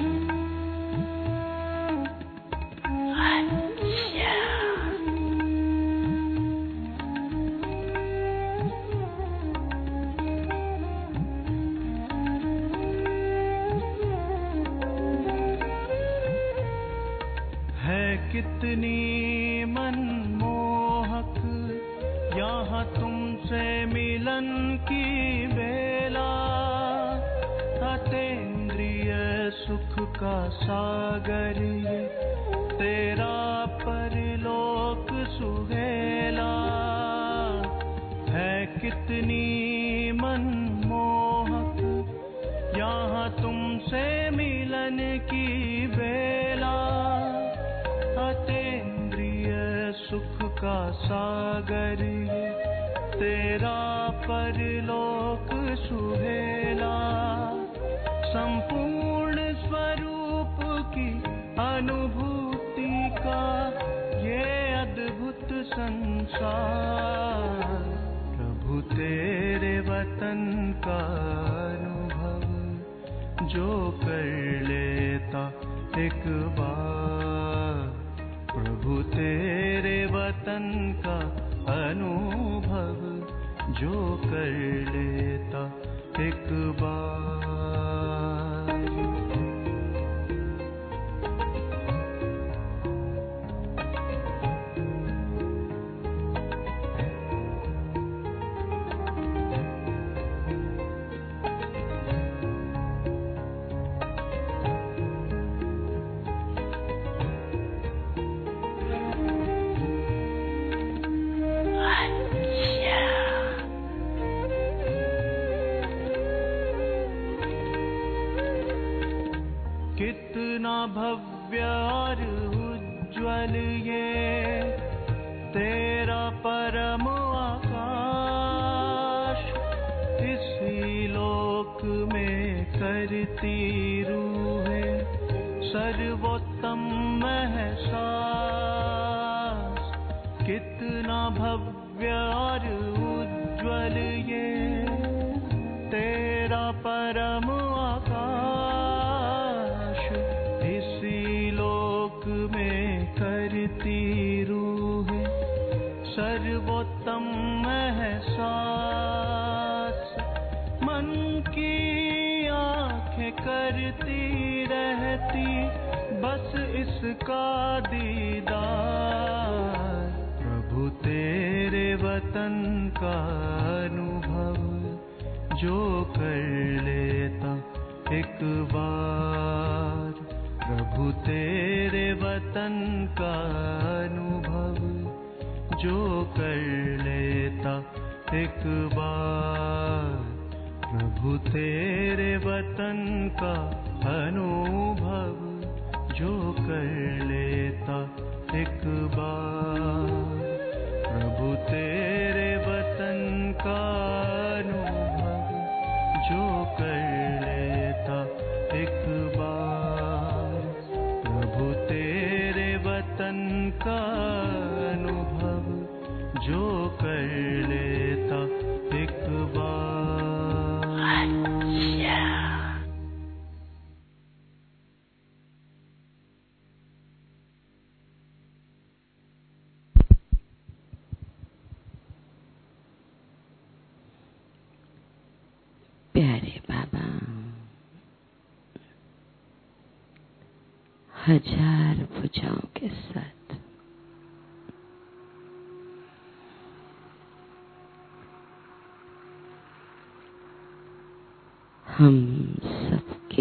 है कितनी मनमोहक यहाँ तुमसे मिलन की बेला। अतीन्द्रिय सुख का सागर ये तेरा परलोक सुहेला। है कितनी मनमोहक यहाँ तुमसे मिलन की बेला। अतीन्द्रिय सुख का सागर ये तेरा परलोक सुहेला। संपूर्ण स्वरूप की अनुभूति का ये अद्भुत संसार, प्रभु तेरे वतन का अनुभव जो कर लेता एक बार, प्रभु तेरे वतन का अनुभव जो कर लेता एक बार। कितना भव्य और उज्ज्वल ये तेरा परम आकाश, इसी लोक में करती रूहें सर्वोत्तम एहसास। कितना भव्य और उज्ज्वल ये तेरा परम आकाश, इसी लोक में करती रूह सर्वोत्तम एहसास। मन की आंखें करती रहती बस इसका दीदार, प्रभु तेरे वतन का अनुभव जो कर लेता एक बार, प्रभु तेरे वतन का अनुभव जो कर लेता एक बार, प्रभु तेरे वतन का अनुभव जो कर लेता एक बार, प्रभु तेरे वतन का अनुभव जो कर लेता एक बार, प्रभु तेरे वतन का अनुभव जो कर लेता एक बार। प्यारे बाबा, हजार भुजाओं के साथ हम सबके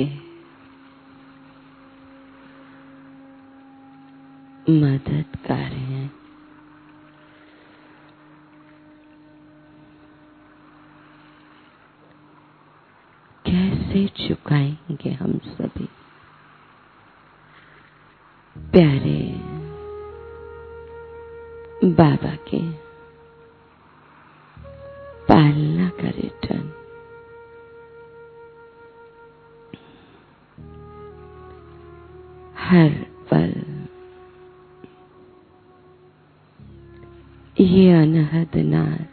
मददगार हैं। कैसे चुकाएंगे हम सभी प्यारे बाबा के पालना का रिटर्न। हर पल ये अनहद नाद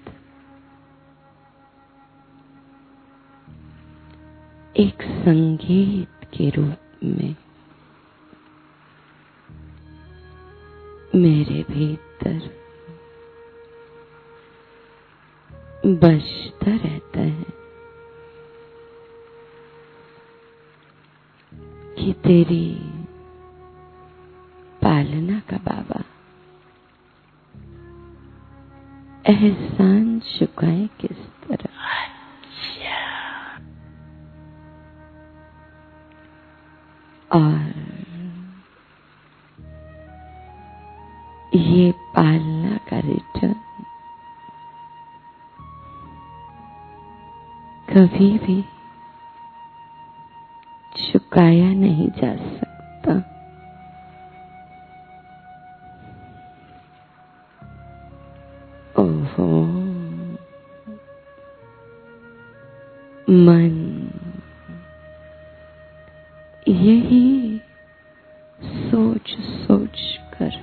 एक संगीत के रूप में मेरे भीतर बजता रहता है कि तेरी पालना का बाबा एहसान चुकाए किस तरह। और ये पालना का रिटर्न कभी भी चुकाया नहीं जा सकता। ओहो, मन यही सोच सोच सोच कर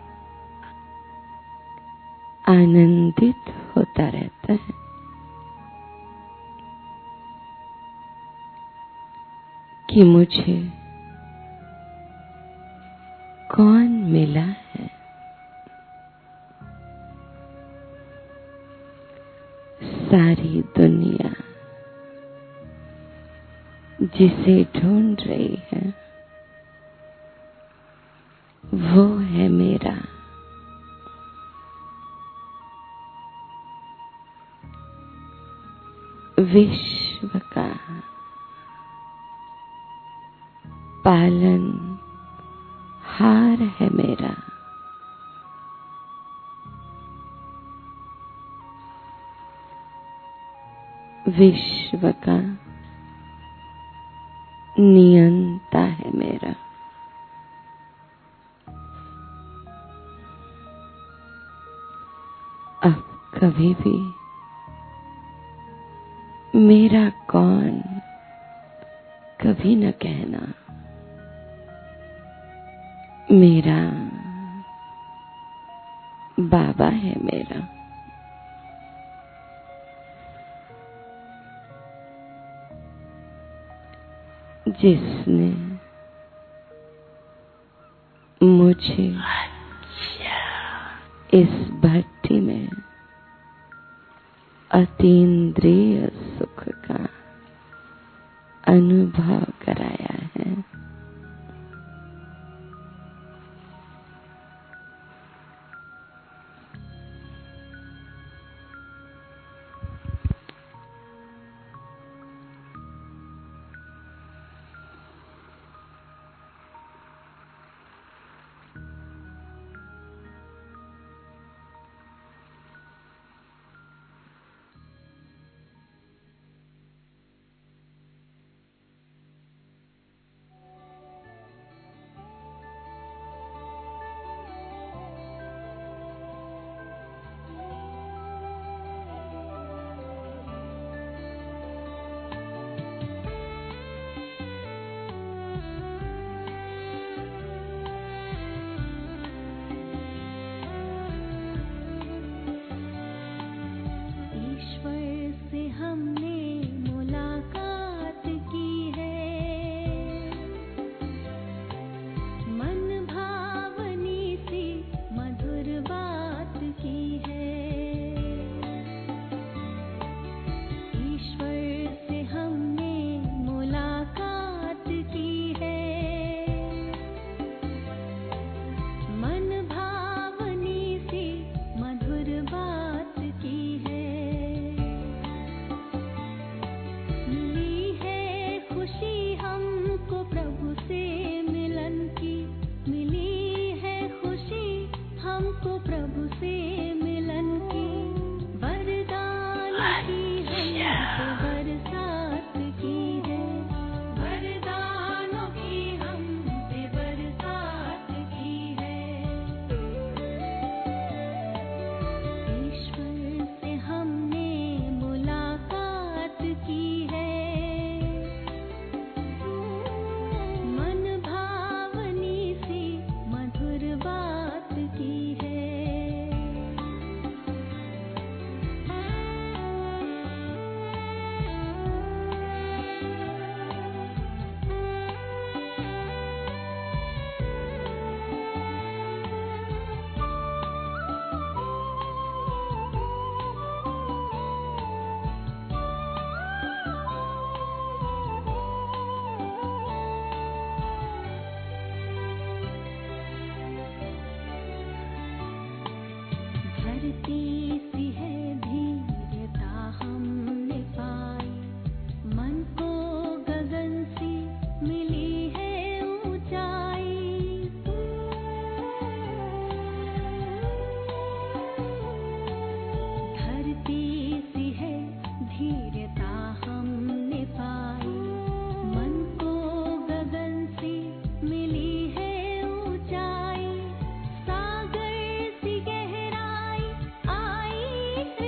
आनंदित होता रहता है। कि मुझे कौन मिला है। सारी दुनिया जिसे ढूंढ रही है वो है मेरा। विश्व का पालन हार है मेरा। विश्व का नियंता है मेरा। अब कभी भी मेरा कौन कभी न कहना। मेरा बाबा है मेरा। जिसने मुझे इस भट्टी में अतीन्द्रिय सुख का अनुभव कराया है। सागर सी गहराई आई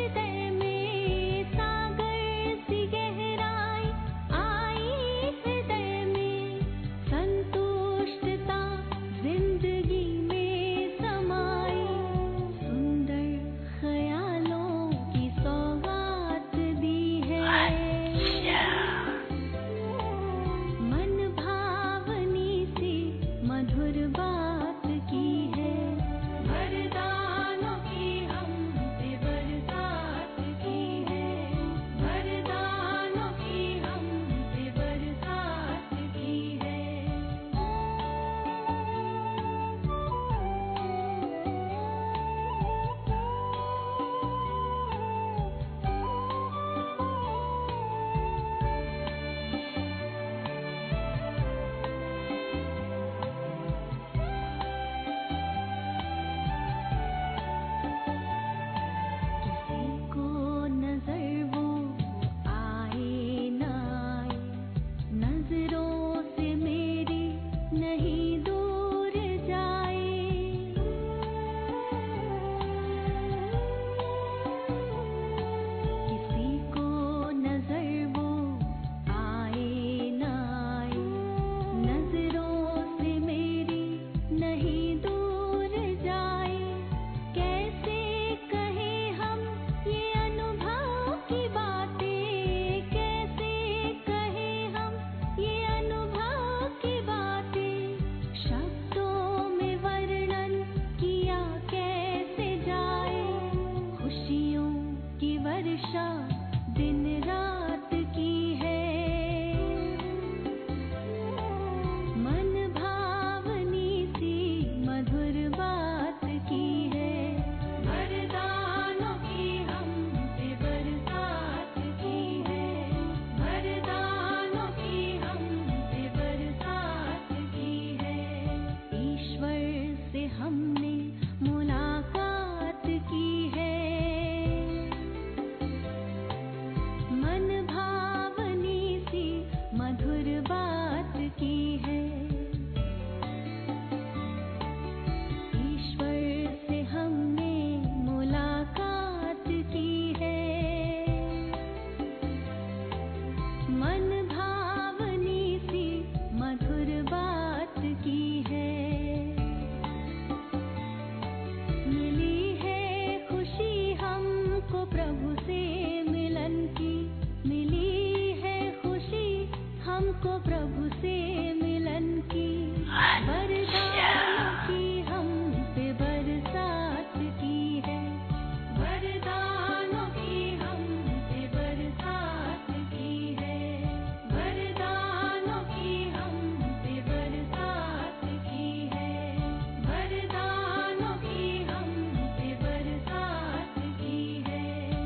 को प्रभु से मिलन की वरदानों की हम पे बरसात की है। वरदानों की हम पे बरसात की है। वरदानों की हम पे बरसात की है। वरदानों की हम पे बरसात की है।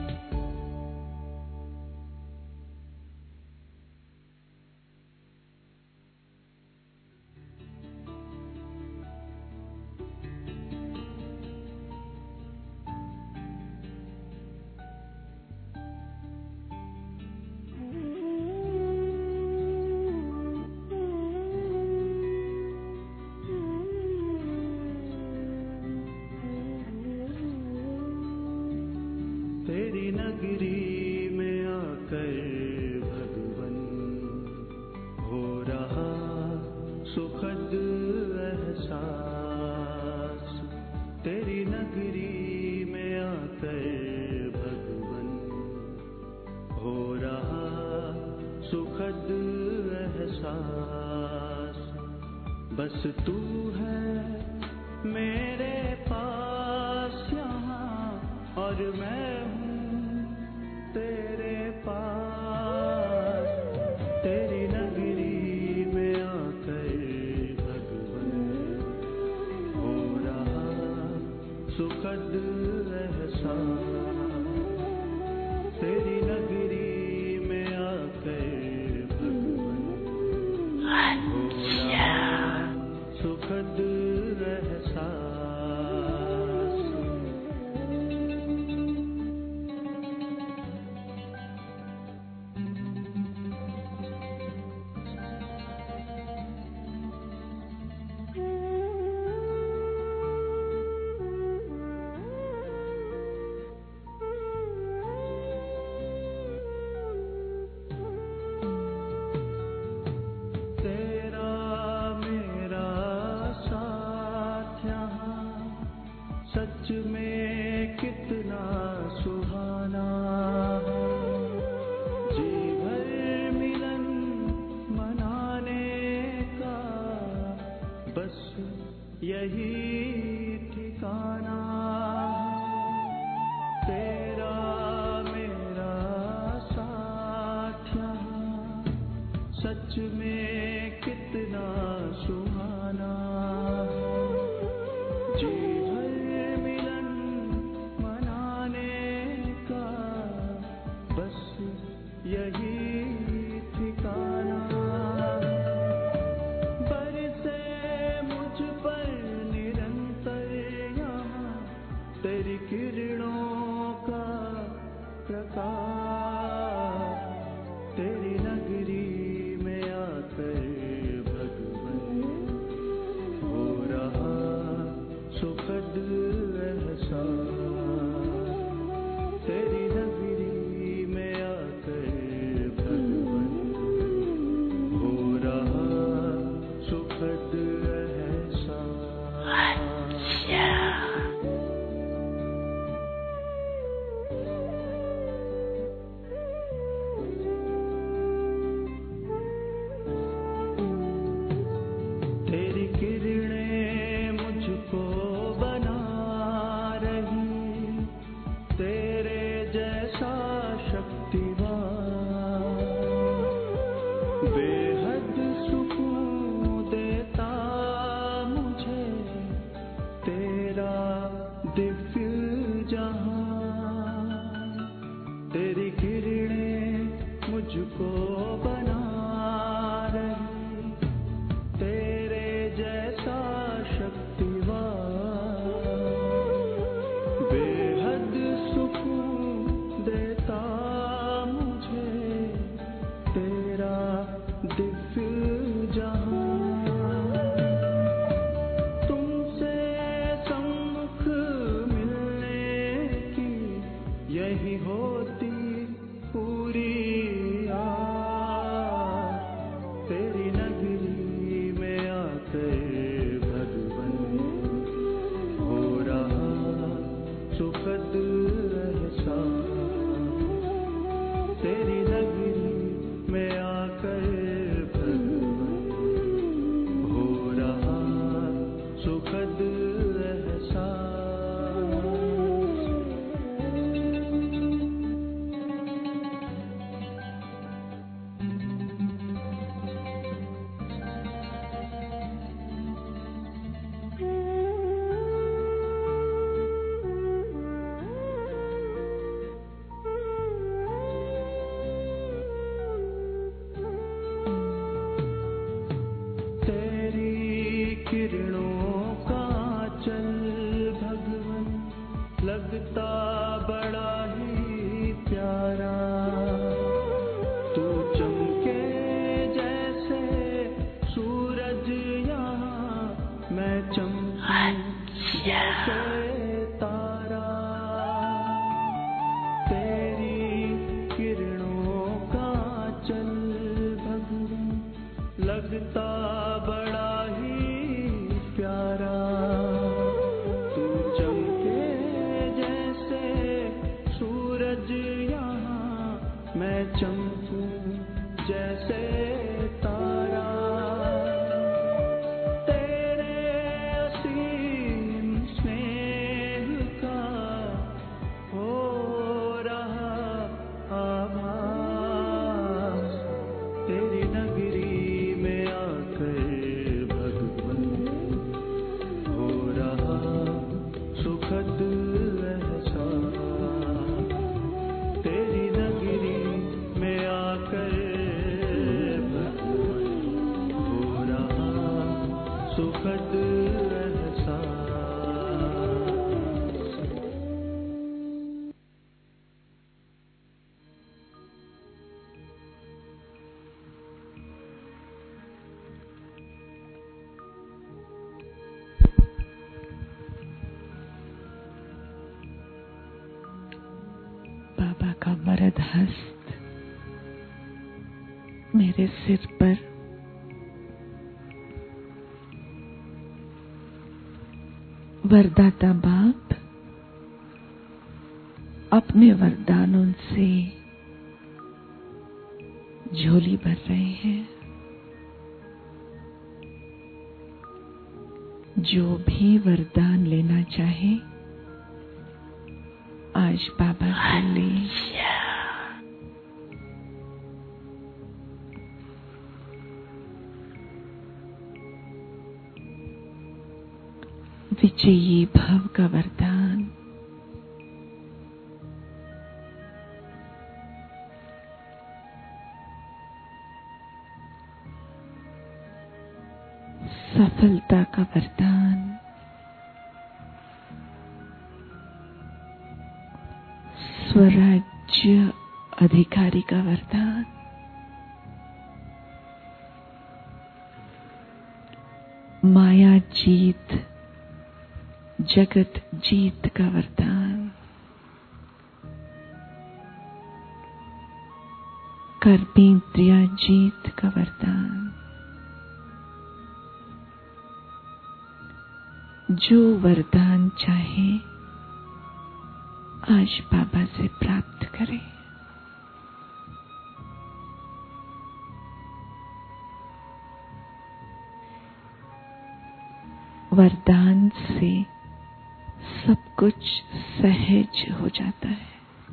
तेरी नगरी में आकर भगवन हो रहा सुखद एहसास। तेरी नगरी में आकर भगवन हो रहा सुखद एहसास। बस तू है मेरे पास यहाँ और मैं तेरे पास। तेरी नगरी में आकर भगवन हो रहा सुखद एहसास। तेरी नगरी में आकर भगवन हो रहा सुखद एहसास। तेरा मेरा साथ यहाँ सच में कितना सुहाना है। जी भर मिलन मनाने का बस यही ठिकाना है। तेरा मेरा साथ यहाँ सच में कितना सुहाना है। जी भर मिलन मनाने का बस यही ठिकाना है। बरसे मुझ पर निरंतर यहाँ तेरी किरणों का प्रकाश। तेरी नगरी में आकर भगवन हो रहा सुखद एहसास। तेरी नगरी में आकर भगवन हो रहा सुखद एहसास। तेरी किरणें मुझको बना रही तेरे जैसा शक्तिवान। बेहद सुकून देता मुझे तेरा दिव्य जहां। तेरी किरणें मुझको बना रही तेरे जैसा शक्तिवान। बेहद सुकून देता मुझे तेरा दिव्य जहां। तुमसे सम्मुख मिलने की यही होती पूरी आस। तेरी नगरी में आकर भगवन हो रहा सुखद एहसास। तेरी नगरी में आकर जैसे तारा तेरी किरणों का चल भगवन लगता बड़ा ही प्यारा। तू चमके जैसे सूरज यहाँ मैं चमकूं जैसे तारा। तेरे असीम स्नेह का हो रहा आभास तेरी नगरी में आकर भगवन हो रहा सुखद एहसास। तेरी नगरी में आकर भगवन हो रहा सुखद एहसास। बाबा का वरद हस्त मेरे सिर पर वरदाता बाप अपने वरदानों से झोली भर रहे हैं। जो भी वरदान लेना चाहे आज बाबा से ले। विजयी भव का वरदान, सफलता का वरदान, स्वराज्य अधिकारी का वरदान, माया जीत जगत जीत का वरदान, कर्मेंद्रिया जीत का वरदान। जो वरदान चाहे आज बाबा से प्राप्त करें। वरदान से सब कुछ सहज हो जाता है।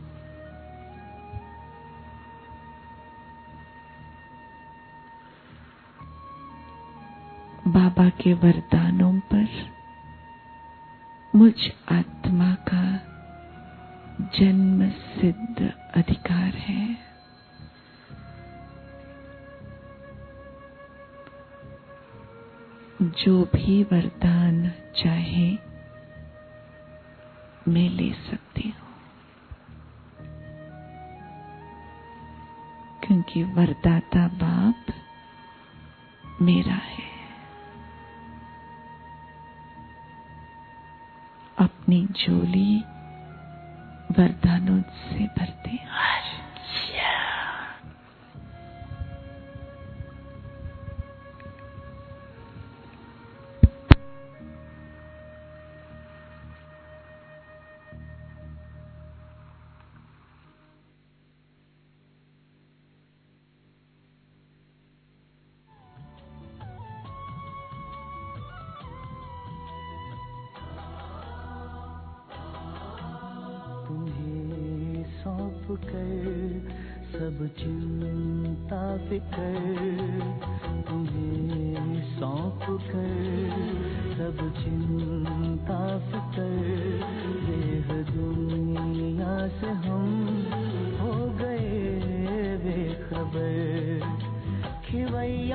बाबा के वरदानों पर मुझ आत्मा का जन्म सिद्ध अधिकार है। जो भी वरदान चाहे मैं ले सकती हूँ, क्योंकि वरदाता बाप मेरा है। अपनी झोली वरदानों से भरते हैं। तुम्हें सौंप कर सब चिंता फिकर, तुम्हें सौंप कर सब चिंता फिकर, देह दुनिया से हम हो गए बेखबर। खिवैया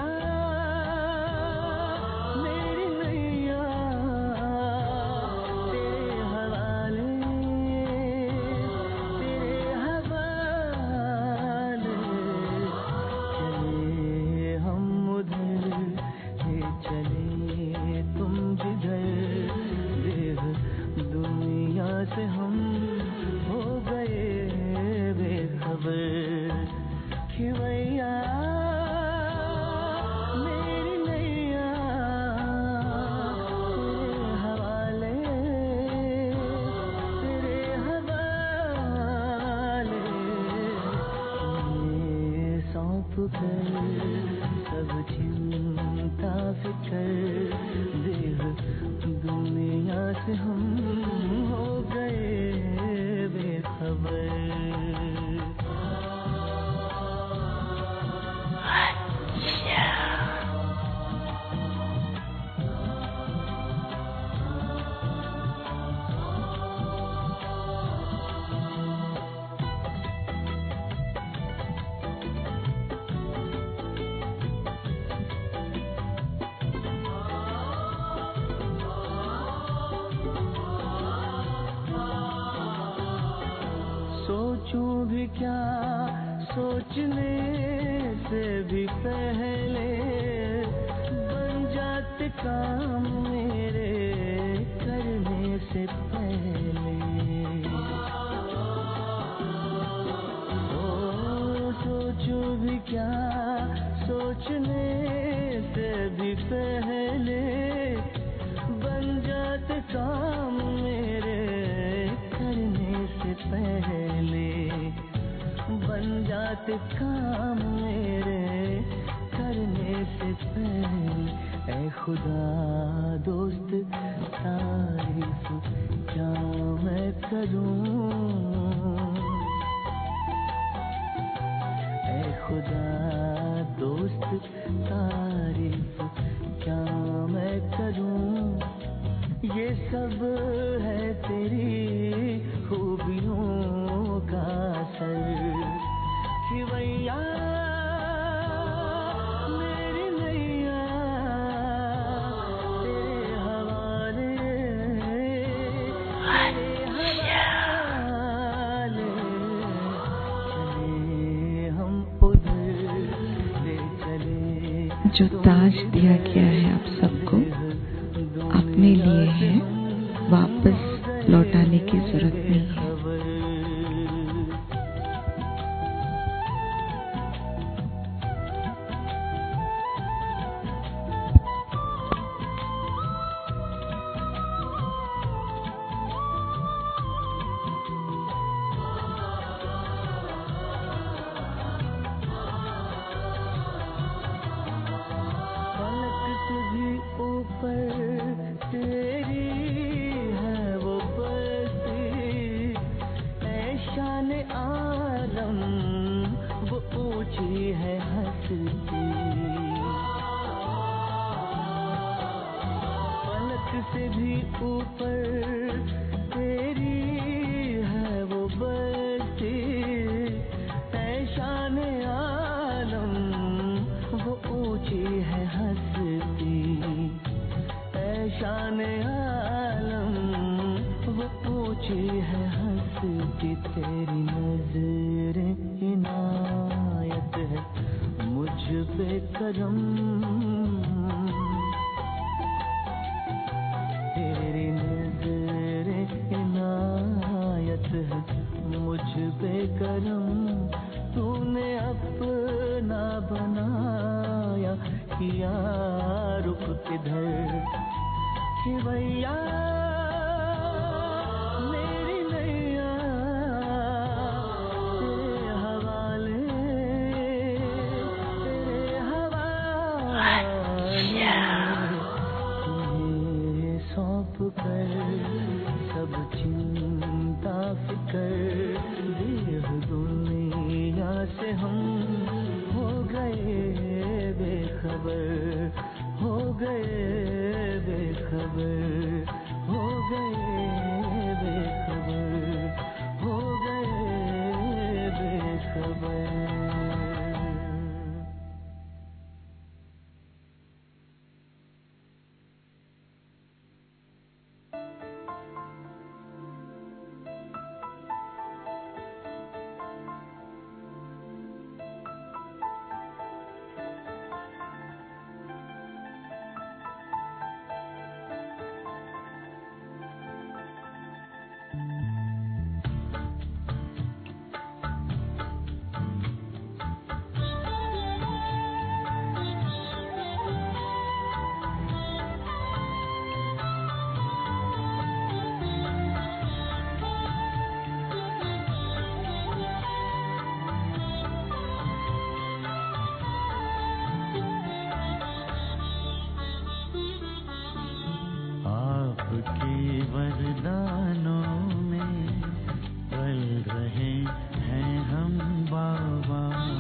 मेरी नैया तेरे हवाले, तेरे हवाले। चले हम उधर, ये चले तुम जिधर, देह कर देह दुनिया से हम हो गए बेखबर। सोचूं भी क्या सोचने से भी पहले बन जाते काम मेरे करने से पहले। ओ सोचूं भी क्या सोचने से भी पहले बन जाते काम मेरे करने से पहले। बन जाते काम मेरे करने से पहले। ऐ खुदा दोस्त तारीफ क्या मैं करूं। ऐ खुदा दोस्त तारीफ क्या मैं करूं। ये सब है तेरी खूबियों का असर। खिवैया मेरी नैया तेरे हवाले तेरे हवाले। चले हम उधर ले चले। जो ताज दिया गया है आप सबको अपने लिए है, वापस लौटाने की जरूरत नहीं है। पलक से भी ऊपर तेरी है वो बस्ती। ऐ शान आलम वो ऊंची है हस्ती। पलक से भी ऊपर तेरी है वो बस्ती। ऐ शान आलम वो ऊंची है हस्ती। ऐ शान आलम वो ऊंची है हस्ती। तेरी नजर इनायत है मुझ पे करम। तेरी नजर इनायत है मुझ पे करम। तूने अपना बनाया किया रुख किधर। खिवैया मेरी नैया तेरे हवाले तेरे हवाले। तुझे सौंप कर सब चिंता फिकर। देह दुनिया से हम हो गए बेखबर। हो गए बेखबर। हो गए बेखबर। हो गए बेखबर। वरदानों में पल रहे हैं हम बाबा,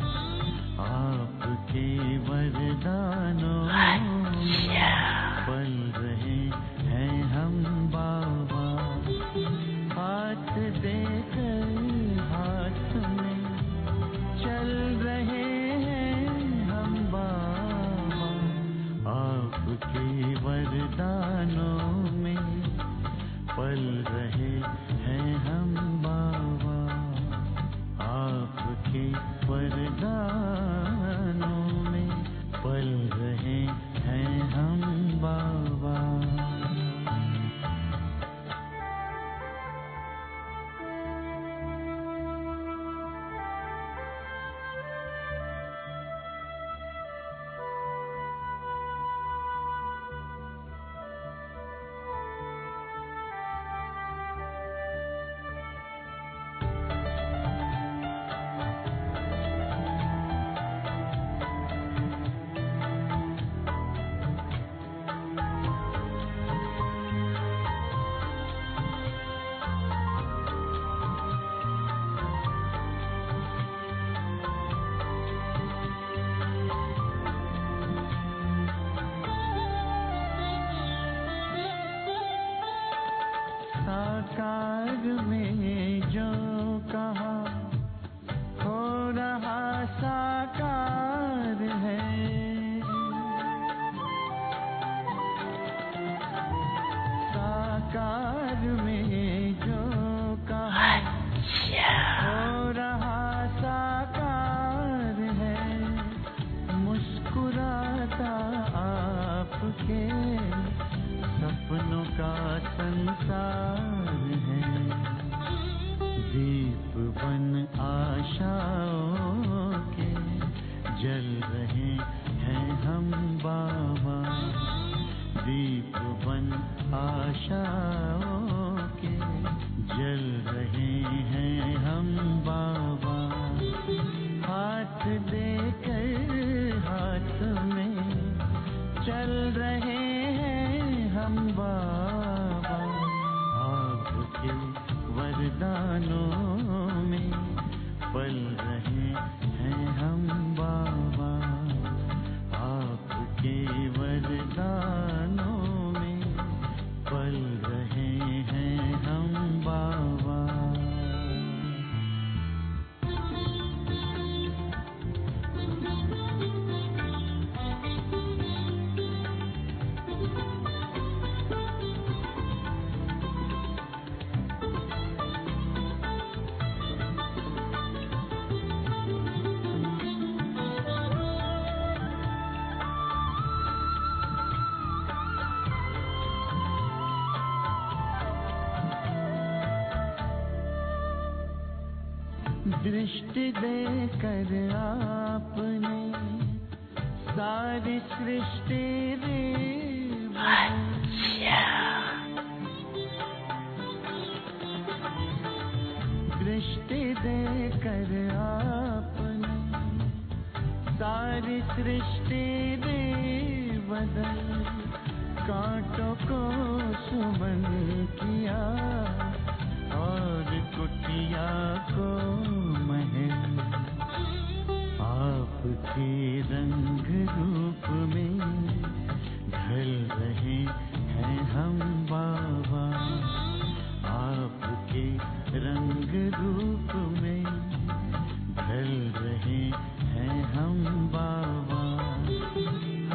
आपके वरदानों में पल रहे हैं हम बाबा। हाथ देकर हाथ में चल रहे हैं हम बाबा, आपके वरदानों में पल रहे हैं हम बाबा, आपके वरदानों में पल रहे हैं हम बाबा। साकार में जो कहा हो रहा साकार है, साकार में जो कहा हो रहा साकार है, मुस्कुराता आपके सपनों का संसार है। दीप बन आशाओं के जल रहे हैं हम बाबा, दीप बन आशाओं के जल रहे हैं हम बाबा। हाथ देकर हाथ में चल रहे हैं हम बाबा, आपके वरदानों में पल रहे हैं हम बाबा, आपके वरदानों में पल रहे हैं हम बाबा। दृष्टि देकर आपने सारी सृष्टि रे दृष्टि देकर आपने सारी सृष्टि रे बदल, कांटों को सुमन किया और कुटिया को महल, आपके रंग रूप में ढल रहे हैं हम बाबा, आपके रंग रूप में ढल रहे हैं हम बाबा।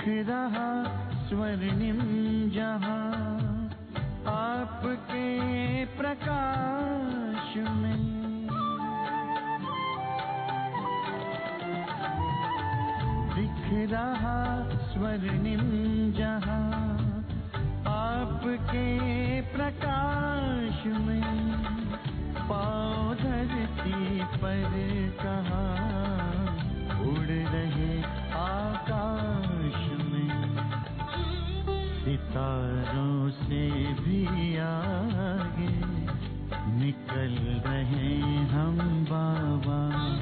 दिख रहा स्वर्णिम जहां आपके प्रकाश में। दिख रहा स्वर्णिम जहां आपके प्रकाश में। पाँव धरती पर कहाँ उड़ रहे आकाश में। सितारों से भी आगे निकल रहे हम बाबा।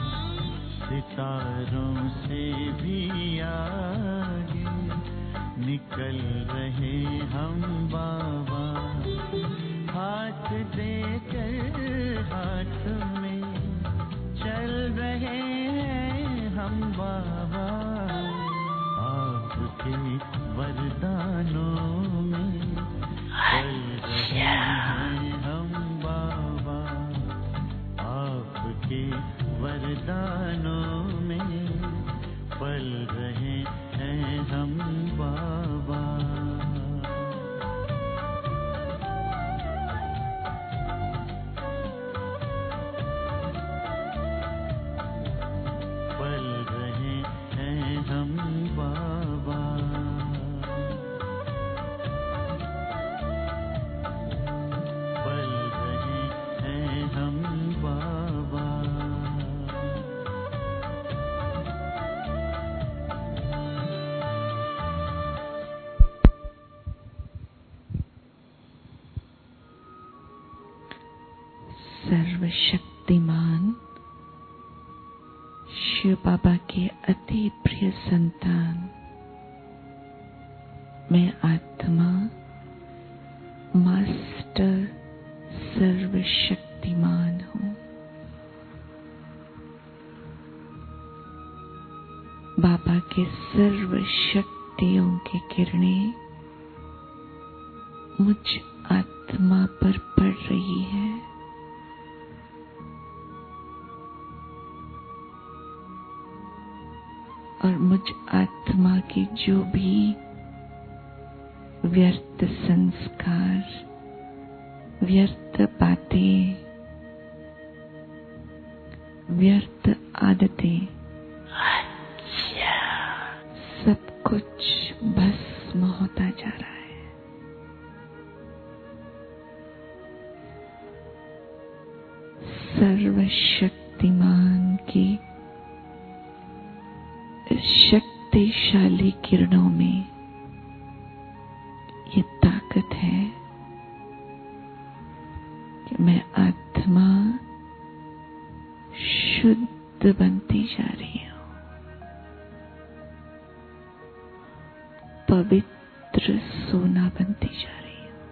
सितारों से भी आगे निकल रहे हम बाबा। हाथ देकर हाथ में चल रहे हैं हम बाबा। आपके वरदानों में चल रहे हैं हम बाबा। आपके वरदानों में पल रहे हैं हम बाबा। पल रहे हैं हम बाबा। पल रहे हैं हम बाबा। सर्वशक्तिमान शिव बाबा के अति प्रिय संतान, मैं आत्मा मास्टर सर्वशक्तिमान हूँ। बाबा के सर्व शक्तियों की किरणें मुझ आत्मा पर पड़ रही है। और मुझ आत्मा की जो भी व्यर्थ संस्कार, व्यर्थ बातें, व्यर्थ आदतें, सब कुछ भस्म होता जा रहा है। सर्वशक्तिमान की शक्तिशाली किरणों में ये ताकत है कि मैं आत्मा शुद्ध बनती जा रही हूँ, पवित्र सोना बनती जा रही हूँ,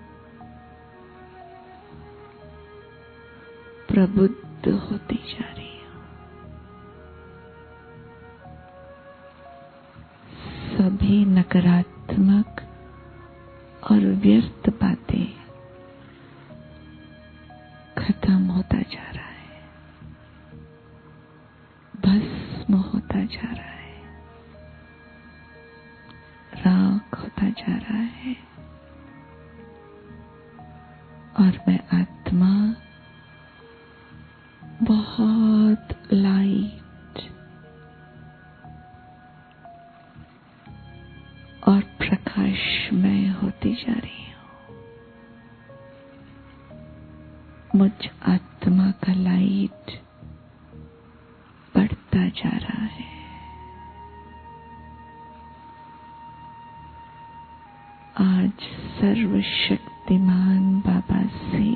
प्रबुद्ध होती जा रही हूँ। सभी नकारात्मक और व्यर्थ बातें खत्म होता जा रहा है, भस्म होता जा रहा है, राख होता जा रहा है। और मैं आत्मा बहुत लाइट और प्रकाशमय होती जा रही हूँ। मुझ आत्मा का लाइट बढ़ता जा रहा है। आज सर्वशक्तिमान बाबा से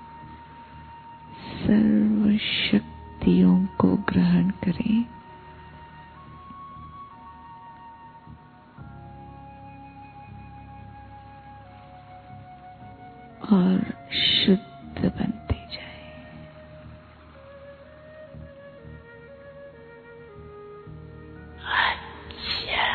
सर्व शक्तियों को ग्रहण करें और शुद्ध बनते जाए। अच्छा।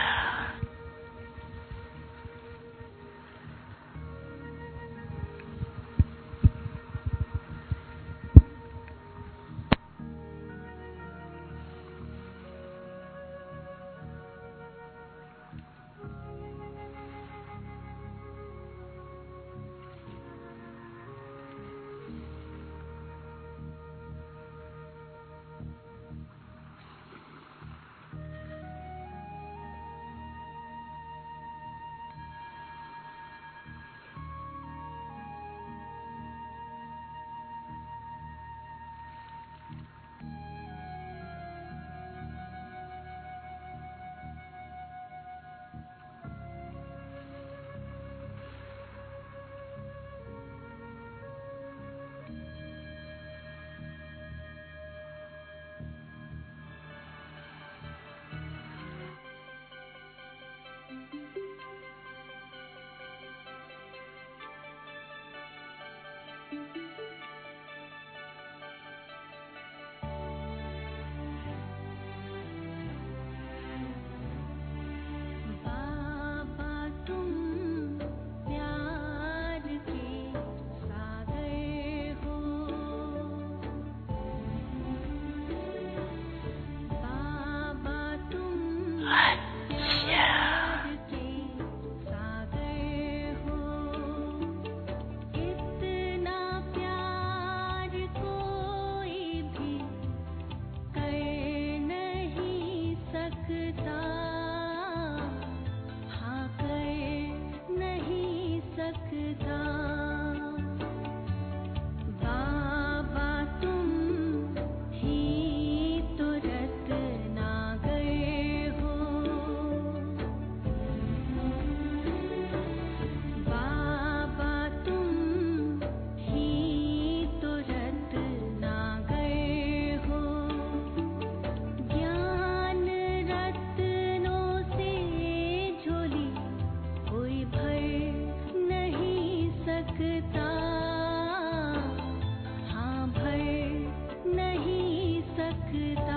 सकता, हाँ भर नहीं सकता।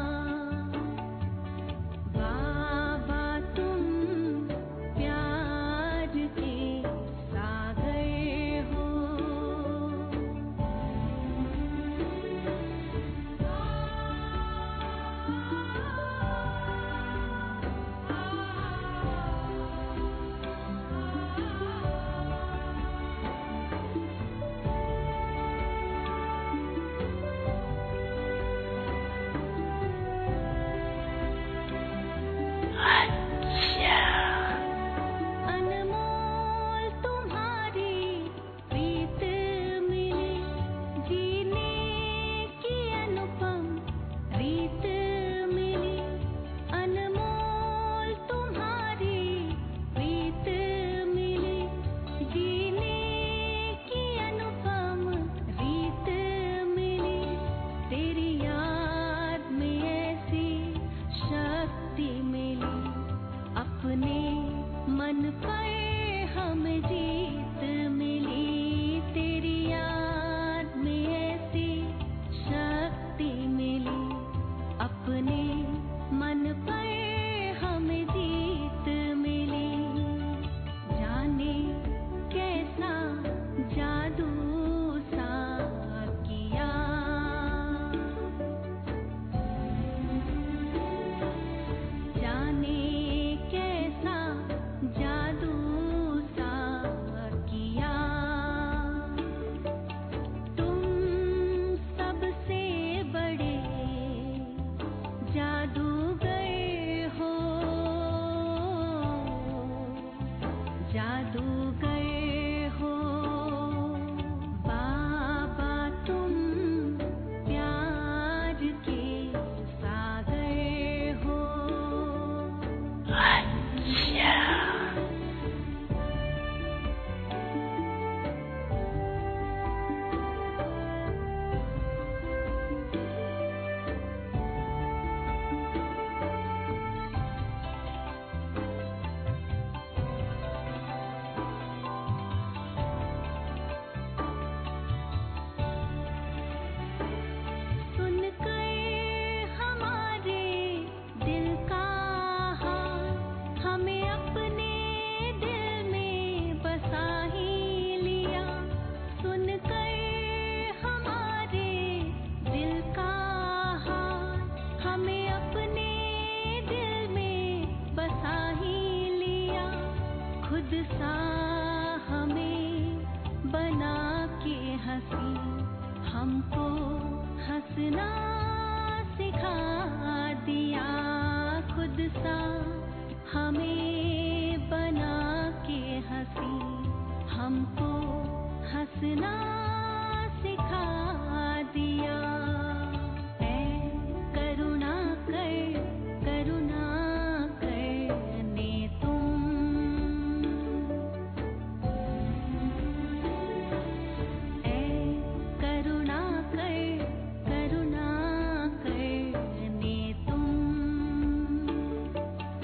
बाबा तुम प्यार के सागर हो। अनमोल तुम्हारी प्रीत मिली, जीने की अनुपम रीत मिली। अनमोल तुम्हारी प्रीत मिली, जीने की अनुपम रीत मिली। तेरी याद में ऐसी शक्ति मिली, अपने मन पर हम जीत मिली। तेरी याद में ऐसी शक्ति मिली, अपने मन पर हम जीत मिली। जाने कैसा जादू सा किया, जाने कैसा जादू सा किया। तुम सबसे बड़े जादूगर हो, जादूगर हो। बाबा तुम प्यार के सागर हो। सुनकर हमारे दिल का हाल, हमें अपने दिल में बसा ही लिया। सुनकर हमारे दिल का हाल, हमें अपने दिल में बसा ही लिया। खुद सा हमें बना के हंसी, हमको हंसना सिखा दिया। खुद सा हमें बना के हंसी, हमको हंसना सिखा दिया। ऐ करुणा कर, करुणा करने तुम, ऐ करुणा कर, करुणा करने तुम।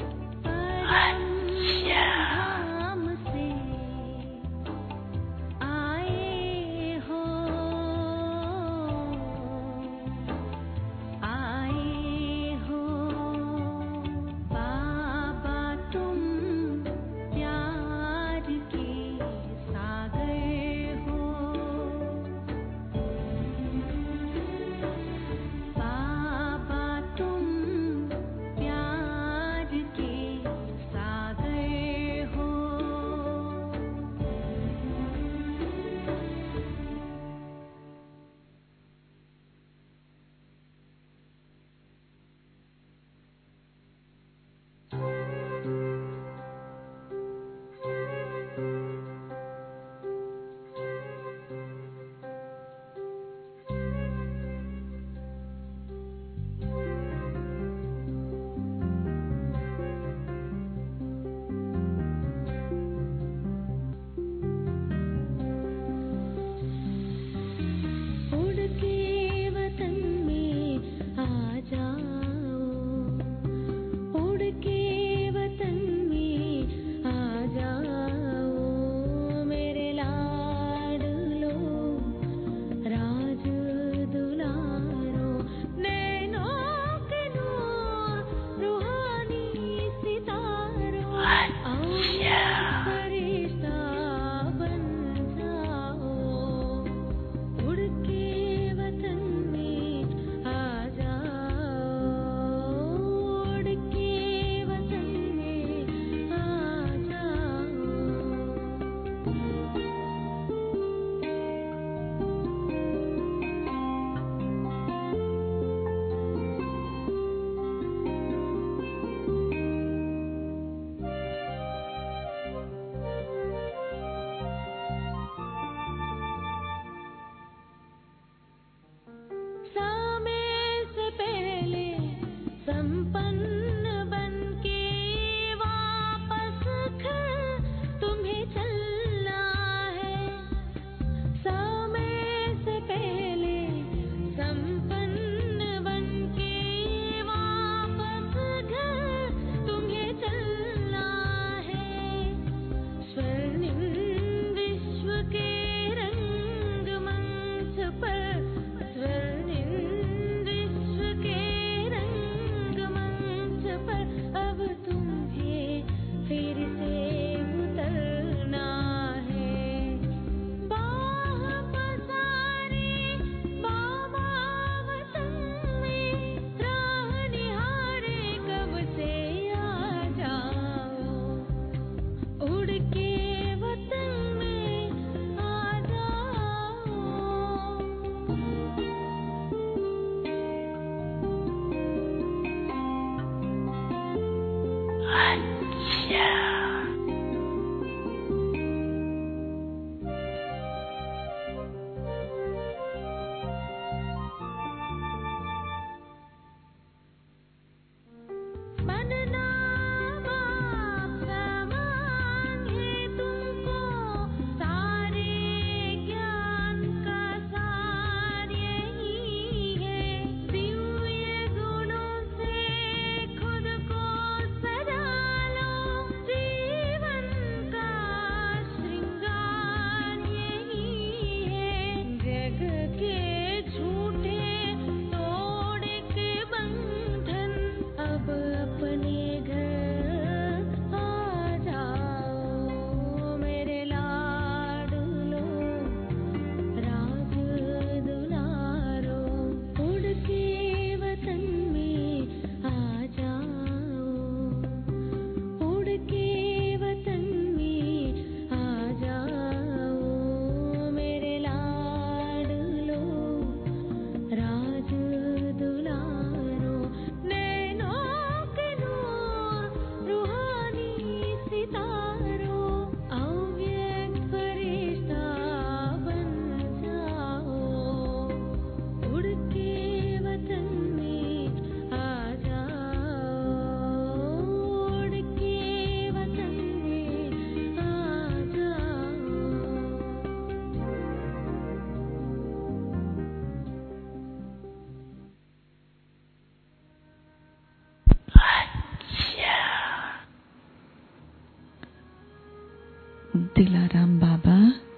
दिलाराम बाबा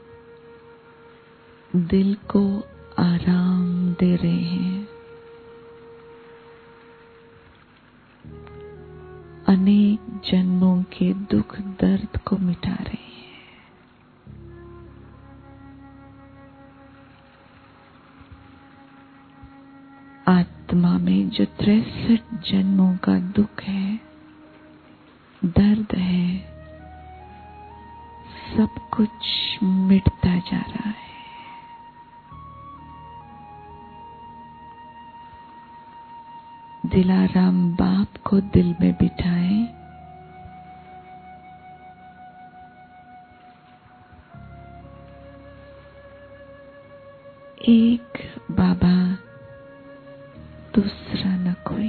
दिल को आराम दे रहे हैं, अनेक जन्मों के दुख दर्द को मिटा रहे हैं। आत्मा में जो तिरसठ जन्मों का दुख है, दर्द है, सब कुछ मिटता जा रहा है। दिलाराम बाप को दिल में बिठाएं, एक बाबा दूसरा न कोई।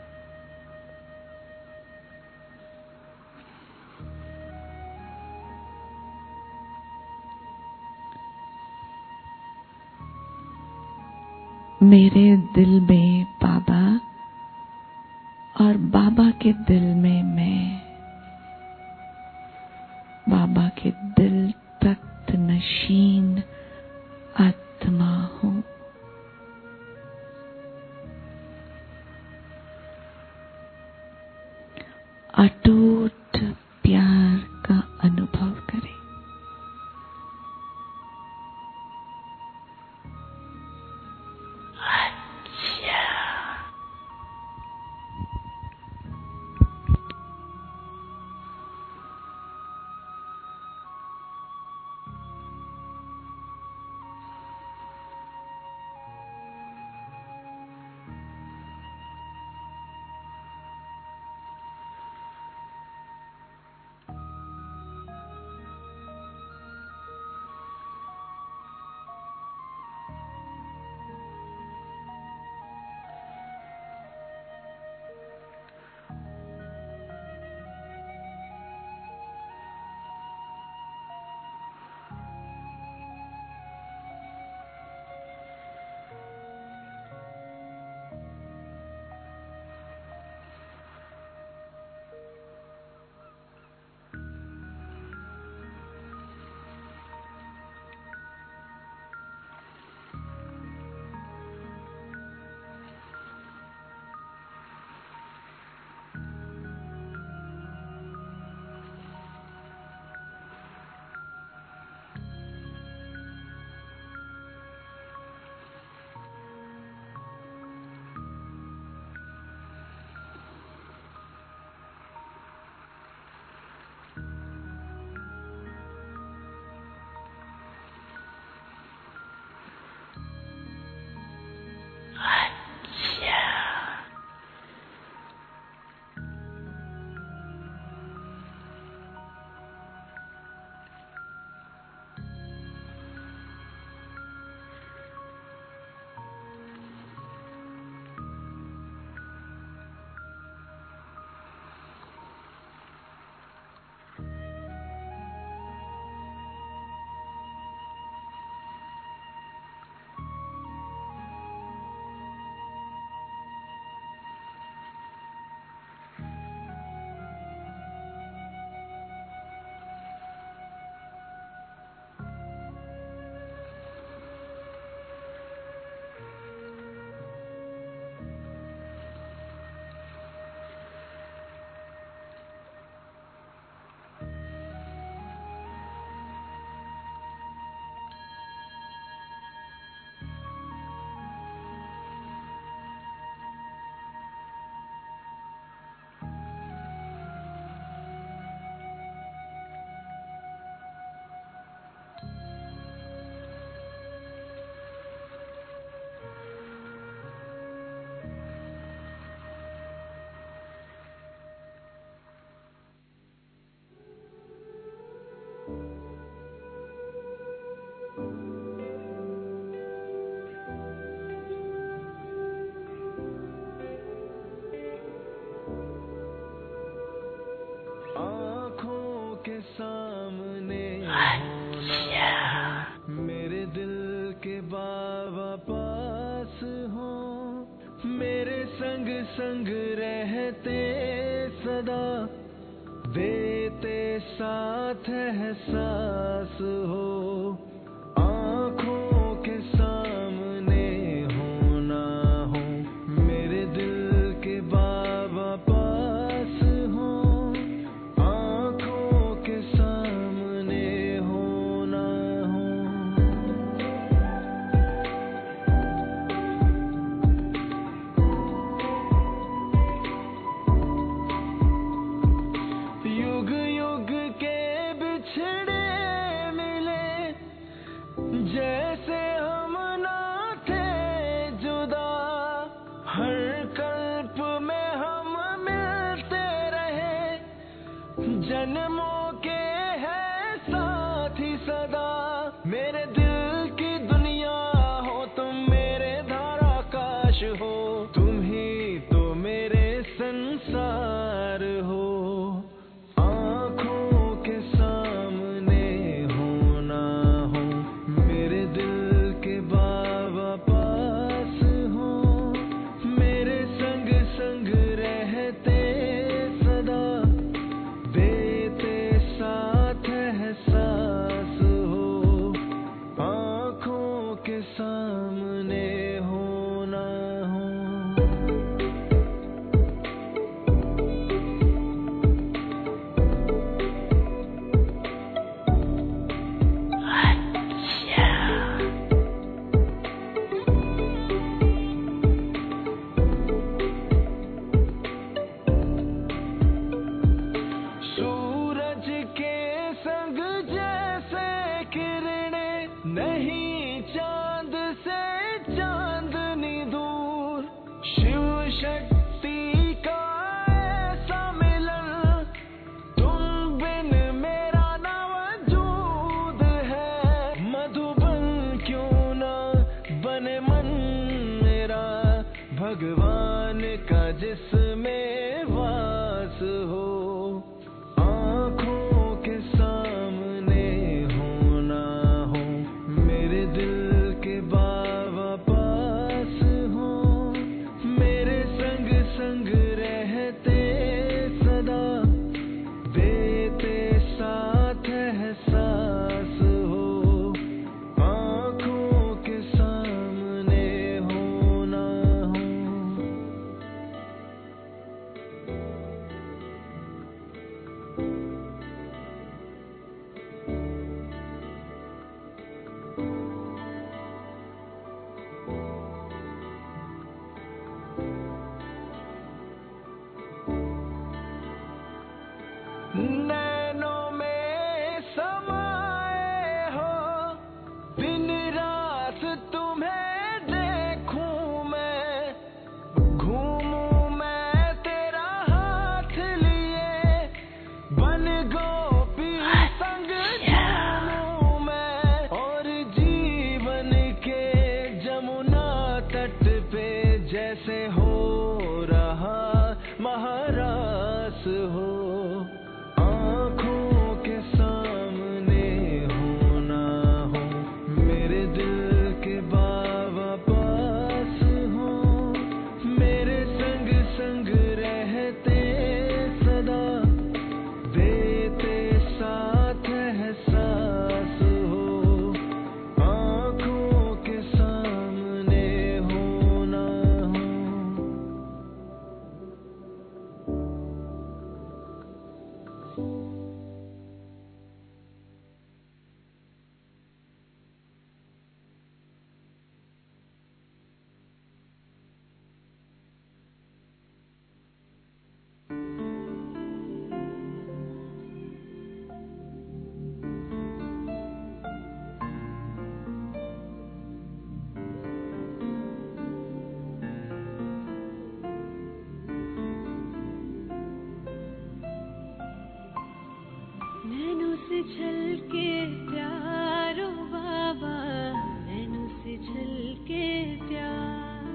मेरे दिल में बाबा और बाबा के दिल में मैं, बाबा के दिल तख्त नशीन आत्मा हूँ। अटूट प्यार का अनुभव करें। सामने होना है, मेरे दिल के बाबा पास हो, मेरे संग संग रहते सदा, देते साथ एहसास हो, आँखों के सामने हो ना हो, मेरे दिल के बाबा पास हो, आँखों के सामने हो ना हो। युग युग के बिछड़े मिले, जैसे हम ना थे जुदा, हर कल्प में हम मिलते रहे, जन्मों के हैं साथी सदा। मेरे दिल की दुनिया हो तुम, मेरे धारा काश हो, तुम ही तो मेरे संसार हो, आँखों के सामने हो ना हो, मेरे दिल के बाबा पास हो, मेरे संग संग रहते सदा, देते साथ एहसास हो, आँखों के सामने हो ना हो। सूरज के संग जैसे किरणें, नहीं चांद से चांदनी दूर, शिव शक्ति का ऐसा मिलन, तुम बिन मेरा ना वजूद है, मधुबन क्यों ना बने मन मेरा, भगवान का जिसमें वास हो, आँखों के सामने हो ना हो, मेरे दिल के बाबा पास हो, मेरे संग संग रहते सदा, देते साथ एहसास हो, आँखों के सामने हो ना हो। नैनों में समाए हो, दिन रात तुम्हें देखूं मैं, घूमूं मैं तेरा हाथ लिए, बन गोपी संग झूमूं मैं, और जीवन के जमुना तट पे जैसे हो रहा महारास हो, आँखों के सामने हो ना हो, मेरे दिल के बाबा पास हो, मेरे संग संग रहते सदा, देते साथ एहसास हो, आँखों के सामने हो ना हो। नैनों से छलके प्यारो बाबा, नैनों से छलके प्यार,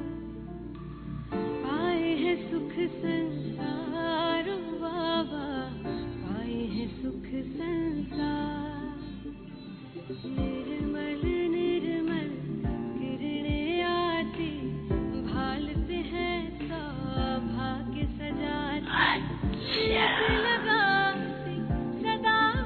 पाए हैं सुख संसार बाबा, पाए हैं सुख संसार, निर्मल निर्मल किरणें आती, भालते हैं तो भाग्य सजाती, लगाती सदा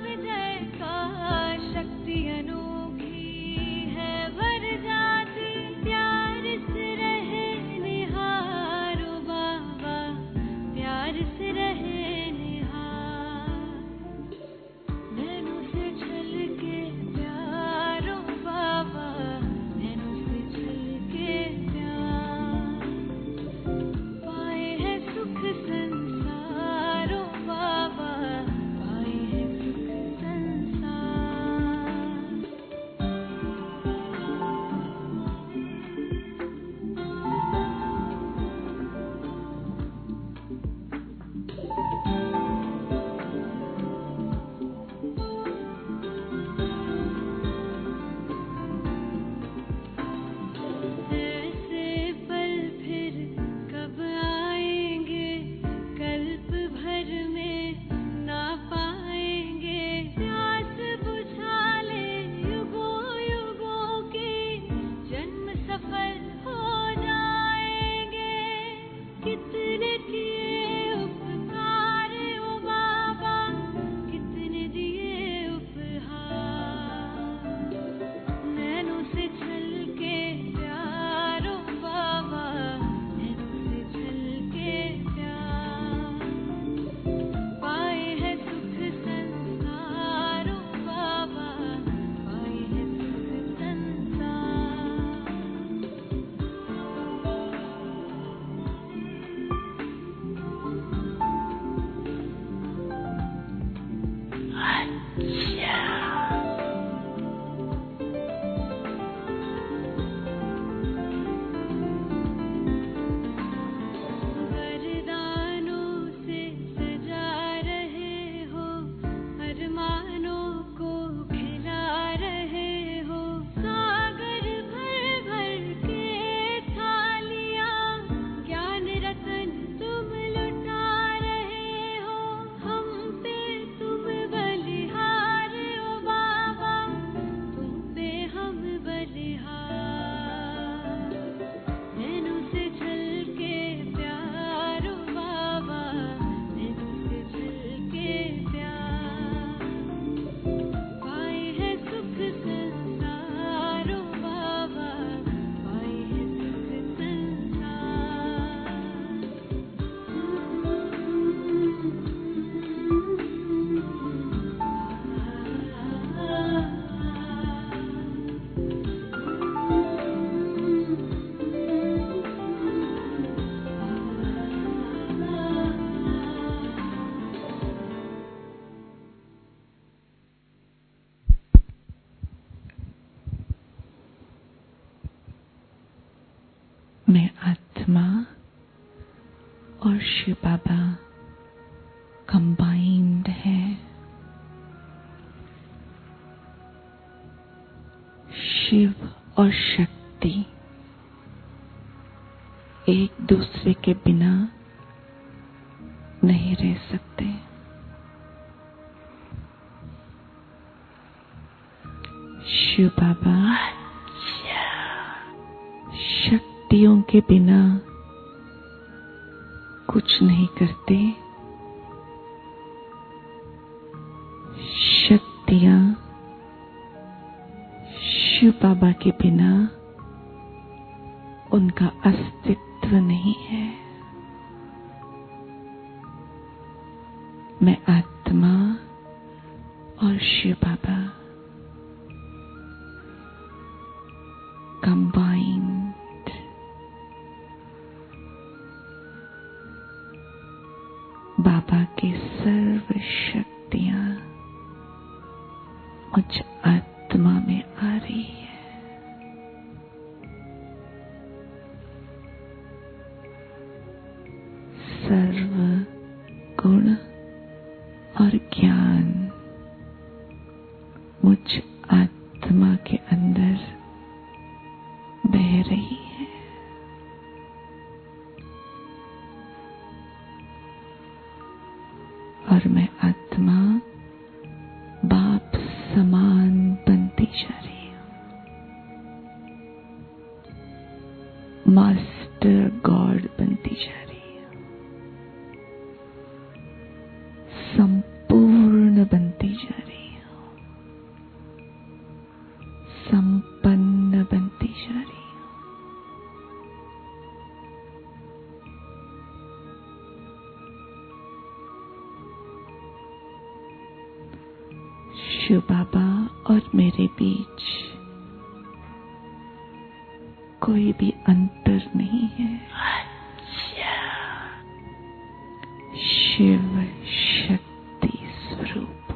वरदानों से सजा रहे हो, अरमानों को खिला रहे हो, सागर भर भर के थालियां ज्ञान रतन तुम लुटा रहे हो। हम पे तुम बलिहार ओ बाबा, तुम पे हम बलिहार। नैनों से झलके प्यार ओ बाबा, नैनों से झलके प्यार। पाए है सुख संसार ओ बाबा, पाए है सुख मैं आत्मा और शिव बाबा कंबाइंड है। शिव और शक्ति एक दूसरे के बिना नहीं रह सकते। शिव बाबा शक्तियों के बिना कुछ नहीं करते। शक्तियां शिव बाबा के बिना उनका अस्तित्व नहीं है। मैं आत्मा और शिव बाबा कंबाइंड, बाबा की सर्व शक्तियां मुझ आत्मा में आ रही है। सर्व गुण और ज्ञान मुझ आत्मा के अंदर बह रही है। और मैं आत्मा बाप समान बनती जा रही हूँ। मास्टर गॉड बनती जा रही हूँ। संपूर्ण बनती जा रही हूँ। संपन्न बनती जा रही हूँ। शिव बाबा और मेरे बीच कोई भी अंतर नहीं है। शिव शक्ति स्वरूप।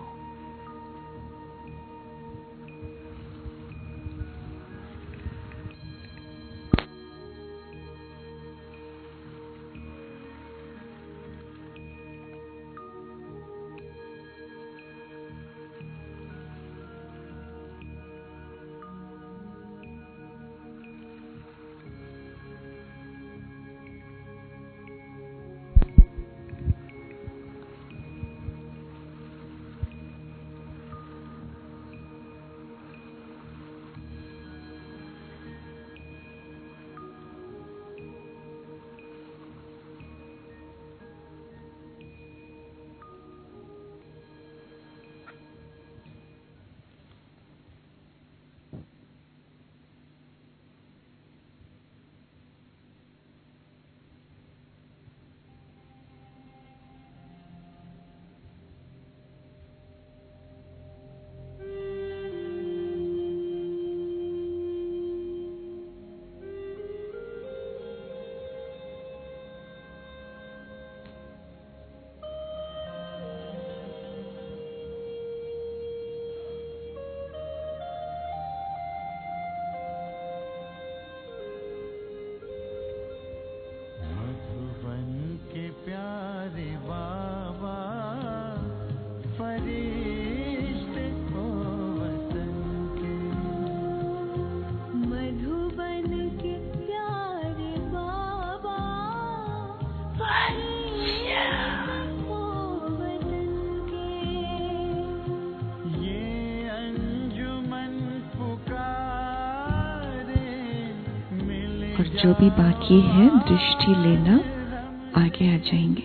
और जो भी बाकी है दृष्टि लेना, आगे आ जाएंगे।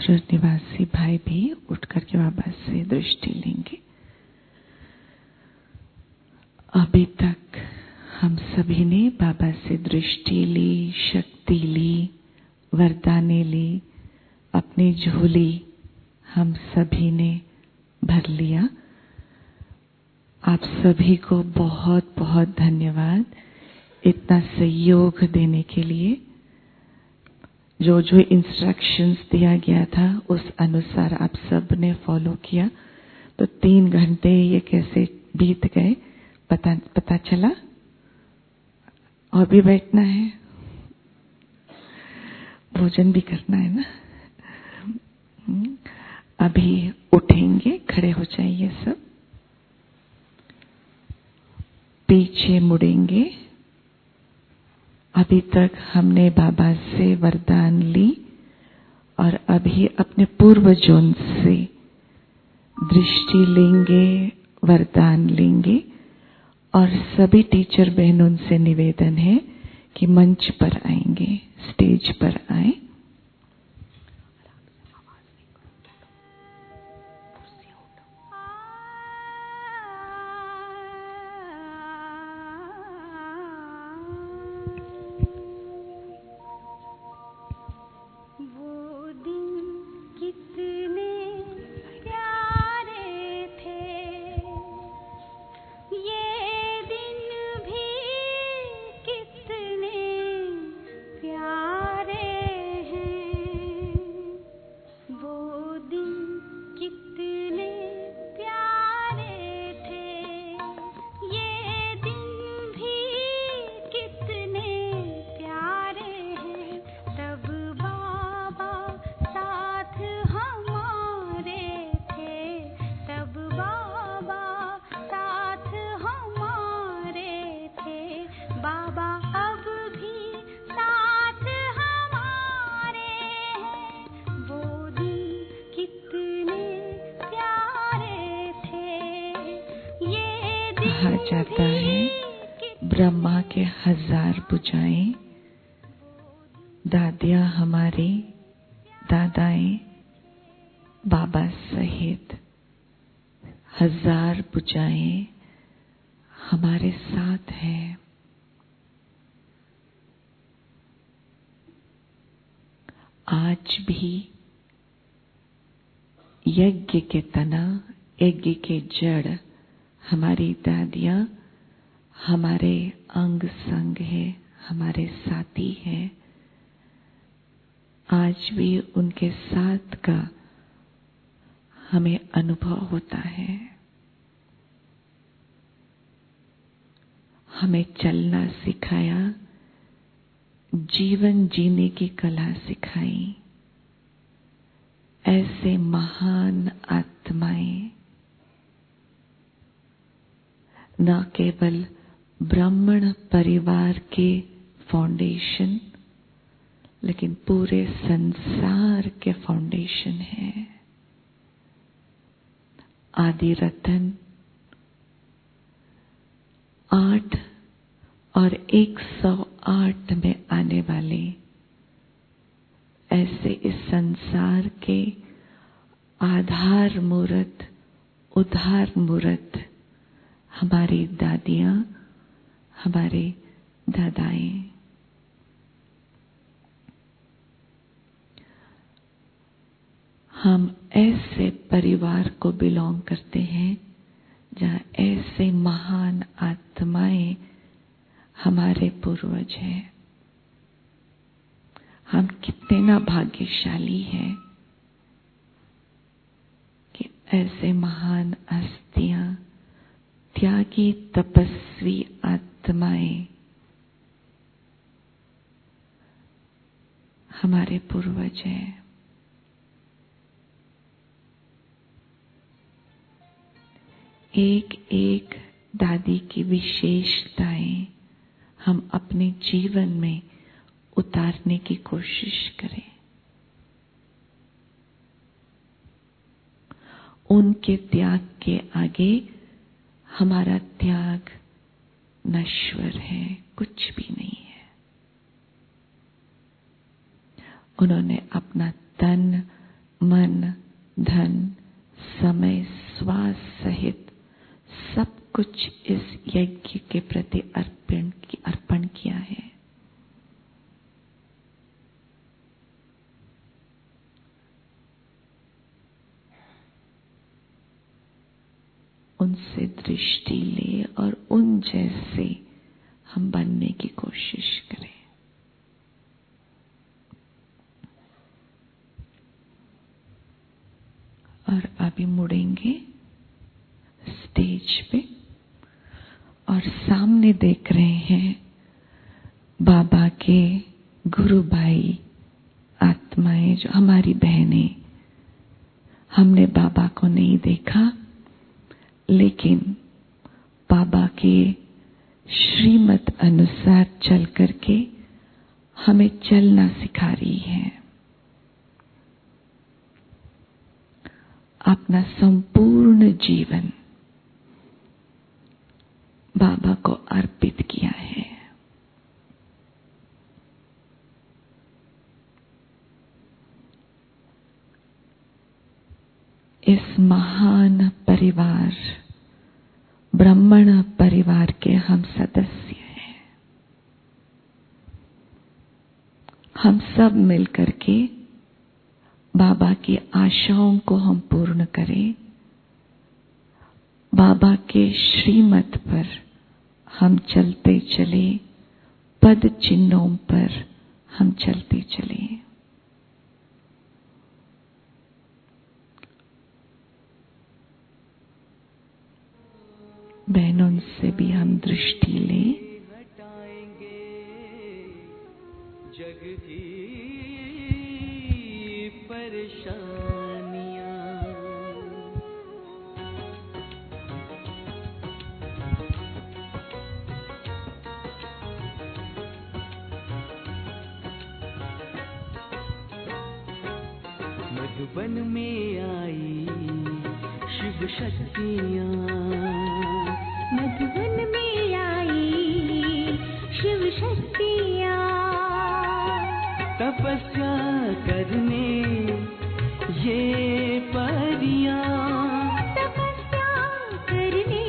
मथुरा निवासी भाई भी उठ करके बाबा से दृष्टि लेंगे। अभी तक हम सभी ने बाबा से दृष्टि ली, शक्ति ली, वरदाने ली, अपनी झोली हम सभी ने भर लिया। आप सभी को बहुत बहुत धन्यवाद इतना सहयोग देने के लिए। जो जो इंस्ट्रक्शंस दिया गया था उस अनुसार आप सब ने फॉलो किया, तो तीन घंटे ये कैसे बीत गए पता पता चला। और भी बैठना है, भोजन भी करना है ना। अभी उठेंगे, खड़े हो जाइए सब, पीछे मुड़ेंगे। अभी तक हमने बाबा से वरदान ली और अभी अपने पूर्वजों से दृष्टि लेंगे, वरदान लेंगे। और सभी टीचर बहनों से निवेदन है कि मंच पर आएंगे, स्टेज पर आए। कहा जाता है ब्रह्मा के हजार भुजाएं, दादियां हमारी, दादाएं बाबा सहित हजार भुजाएं हमारे साथ हैं। आज भी यज्ञ के तना, यज्ञ के जड़ हमारी दादियां हमारे अंग संग है, हमारे साथी हैं। आज भी उनके साथ का हमें अनुभव होता है। हमें चलना सिखाया, जीवन जीने की कला सिखाई। ऐसे महान आत्माएं न केवल ब्राह्मण परिवार के फाउंडेशन, लेकिन पूरे संसार के फाउंडेशन है। आदि रतन आठ और एक सौ आठ में आने वाले ऐसे इस संसार के आधार मूर्त, उद्धार मूर्त हमारी दादियां, हमारे दादाएं। हम ऐसे परिवार को बिलोंग करते हैं जहाँ ऐसे महान आत्माएं हमारे पूर्वज हैं। हम कितने ना भाग्यशाली हैं कि ऐसे महान हस्तियां, त्यागी तपस्वी आत्माएं हमारे पूर्वज हैं। एक एक दादी की विशेषताएं हम अपने जीवन में उतारने की कोशिश करें। उनके त्याग के आगे हमारा त्याग नश्वर है, कुछ भी नहीं है। उन्होंने अपना तन, मन, धन, समय, श्वास सहित सब कुछ इस यज्ञ के प्रति अर्पण अर्पण किया है। उनसे दृष्टि ले और उन जैसे हम बनने की कोशिश करें। और अभी मुड़ेंगे स्टेज पे और सामने देख रहे हैं बाबा के गुरु भाई आत्माएं, जो हमारी बहनें। हमने बाबा को नहीं देखा, लेकिन बाबा के श्रीमत अनुसार चल करके हमें चलना सिखा रही है। अपना संपूर्ण जीवन बाबा को अर्पित किया है। इस महान परिवार, ब्राह्मण परिवार के हम सदस्य हैं। हम सब मिलकर के बाबा की आशाओं को हम पूर्ण करें। बाबा के श्रीमत पर हम चलते चले, पद चिन्हों पर हम चलते चले। बहनों से भी हम दृष्टि लें। हटाएंगे जग की परेशानियां। मधुबन में आई शिव शक्तियां, मधुबन में आई शिव शक्तियाँ, तपस्या करने ये परियां, तपस्या करने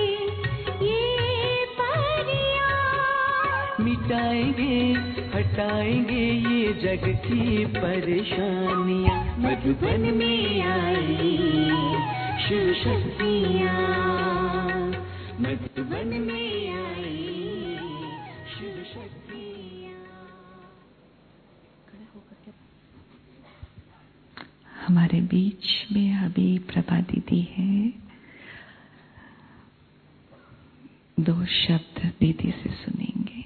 ये परियाँ, मिटाएंगे हटाएंगे ये जग की परेशानियां। मधुबन में आई शिव शक्तियां, मधुबन में आई शिव शक्तियां। हमारे बीच में अभी प्रभा दीदी है। दो शब्द दीदी से सुनेंगे।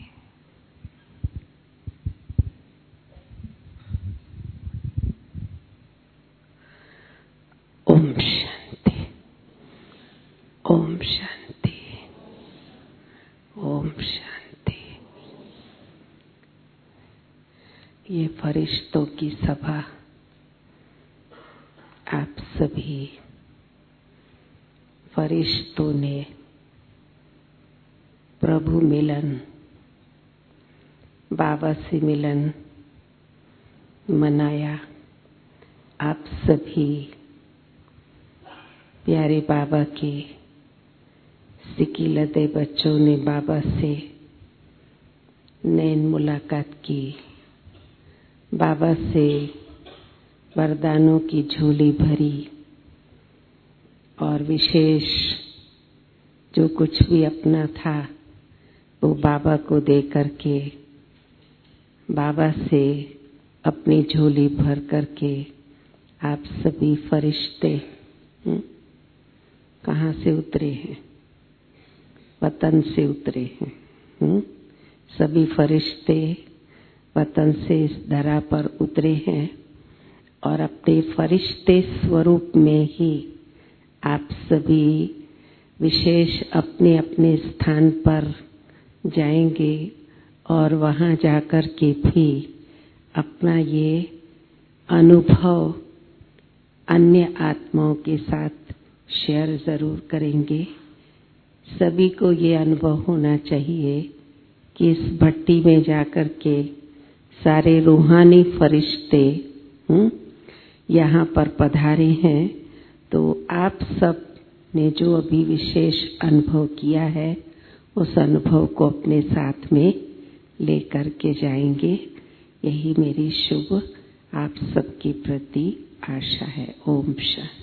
ओम शांति, ओम शांति, ओम शांति। ये फरिश्तों की सभा आप सभी फरिश्तों ने प्रभु मिलन, बाबा से मिलन मनाया। आप सभी प्यारे बाबा के सिकीलते बच्चों ने बाबा से नैन मुलाकात की। बाबा से वरदानों की झोली भरी और विशेष जो कुछ भी अपना था वो बाबा को दे करके बाबा से अपनी झोली भर करके आप सभी फरिश्ते कहाँ से उतरे हैं? वतन से उतरे हैं। हुँ? सभी फरिश्ते वतन से इस धरा पर उतरे हैं और अपने फरिश्ते स्वरूप में ही आप सभी विशेष अपने अपने स्थान पर जाएंगे और वहाँ जाकर के भी अपना ये अनुभव अन्य आत्माओं के साथ शेयर जरूर करेंगे। सभी को ये अनुभव होना चाहिए कि इस भट्टी में जाकर के सारे रूहानी फरिश्ते हुँ? यहाँ पर पधारे हैं, तो आप सब ने जो अभी विशेष अनुभव किया है उस अनुभव को अपने साथ में लेकर के जाएंगे। यही मेरी शुभ आप सबके प्रति आशा है। ओम शांति।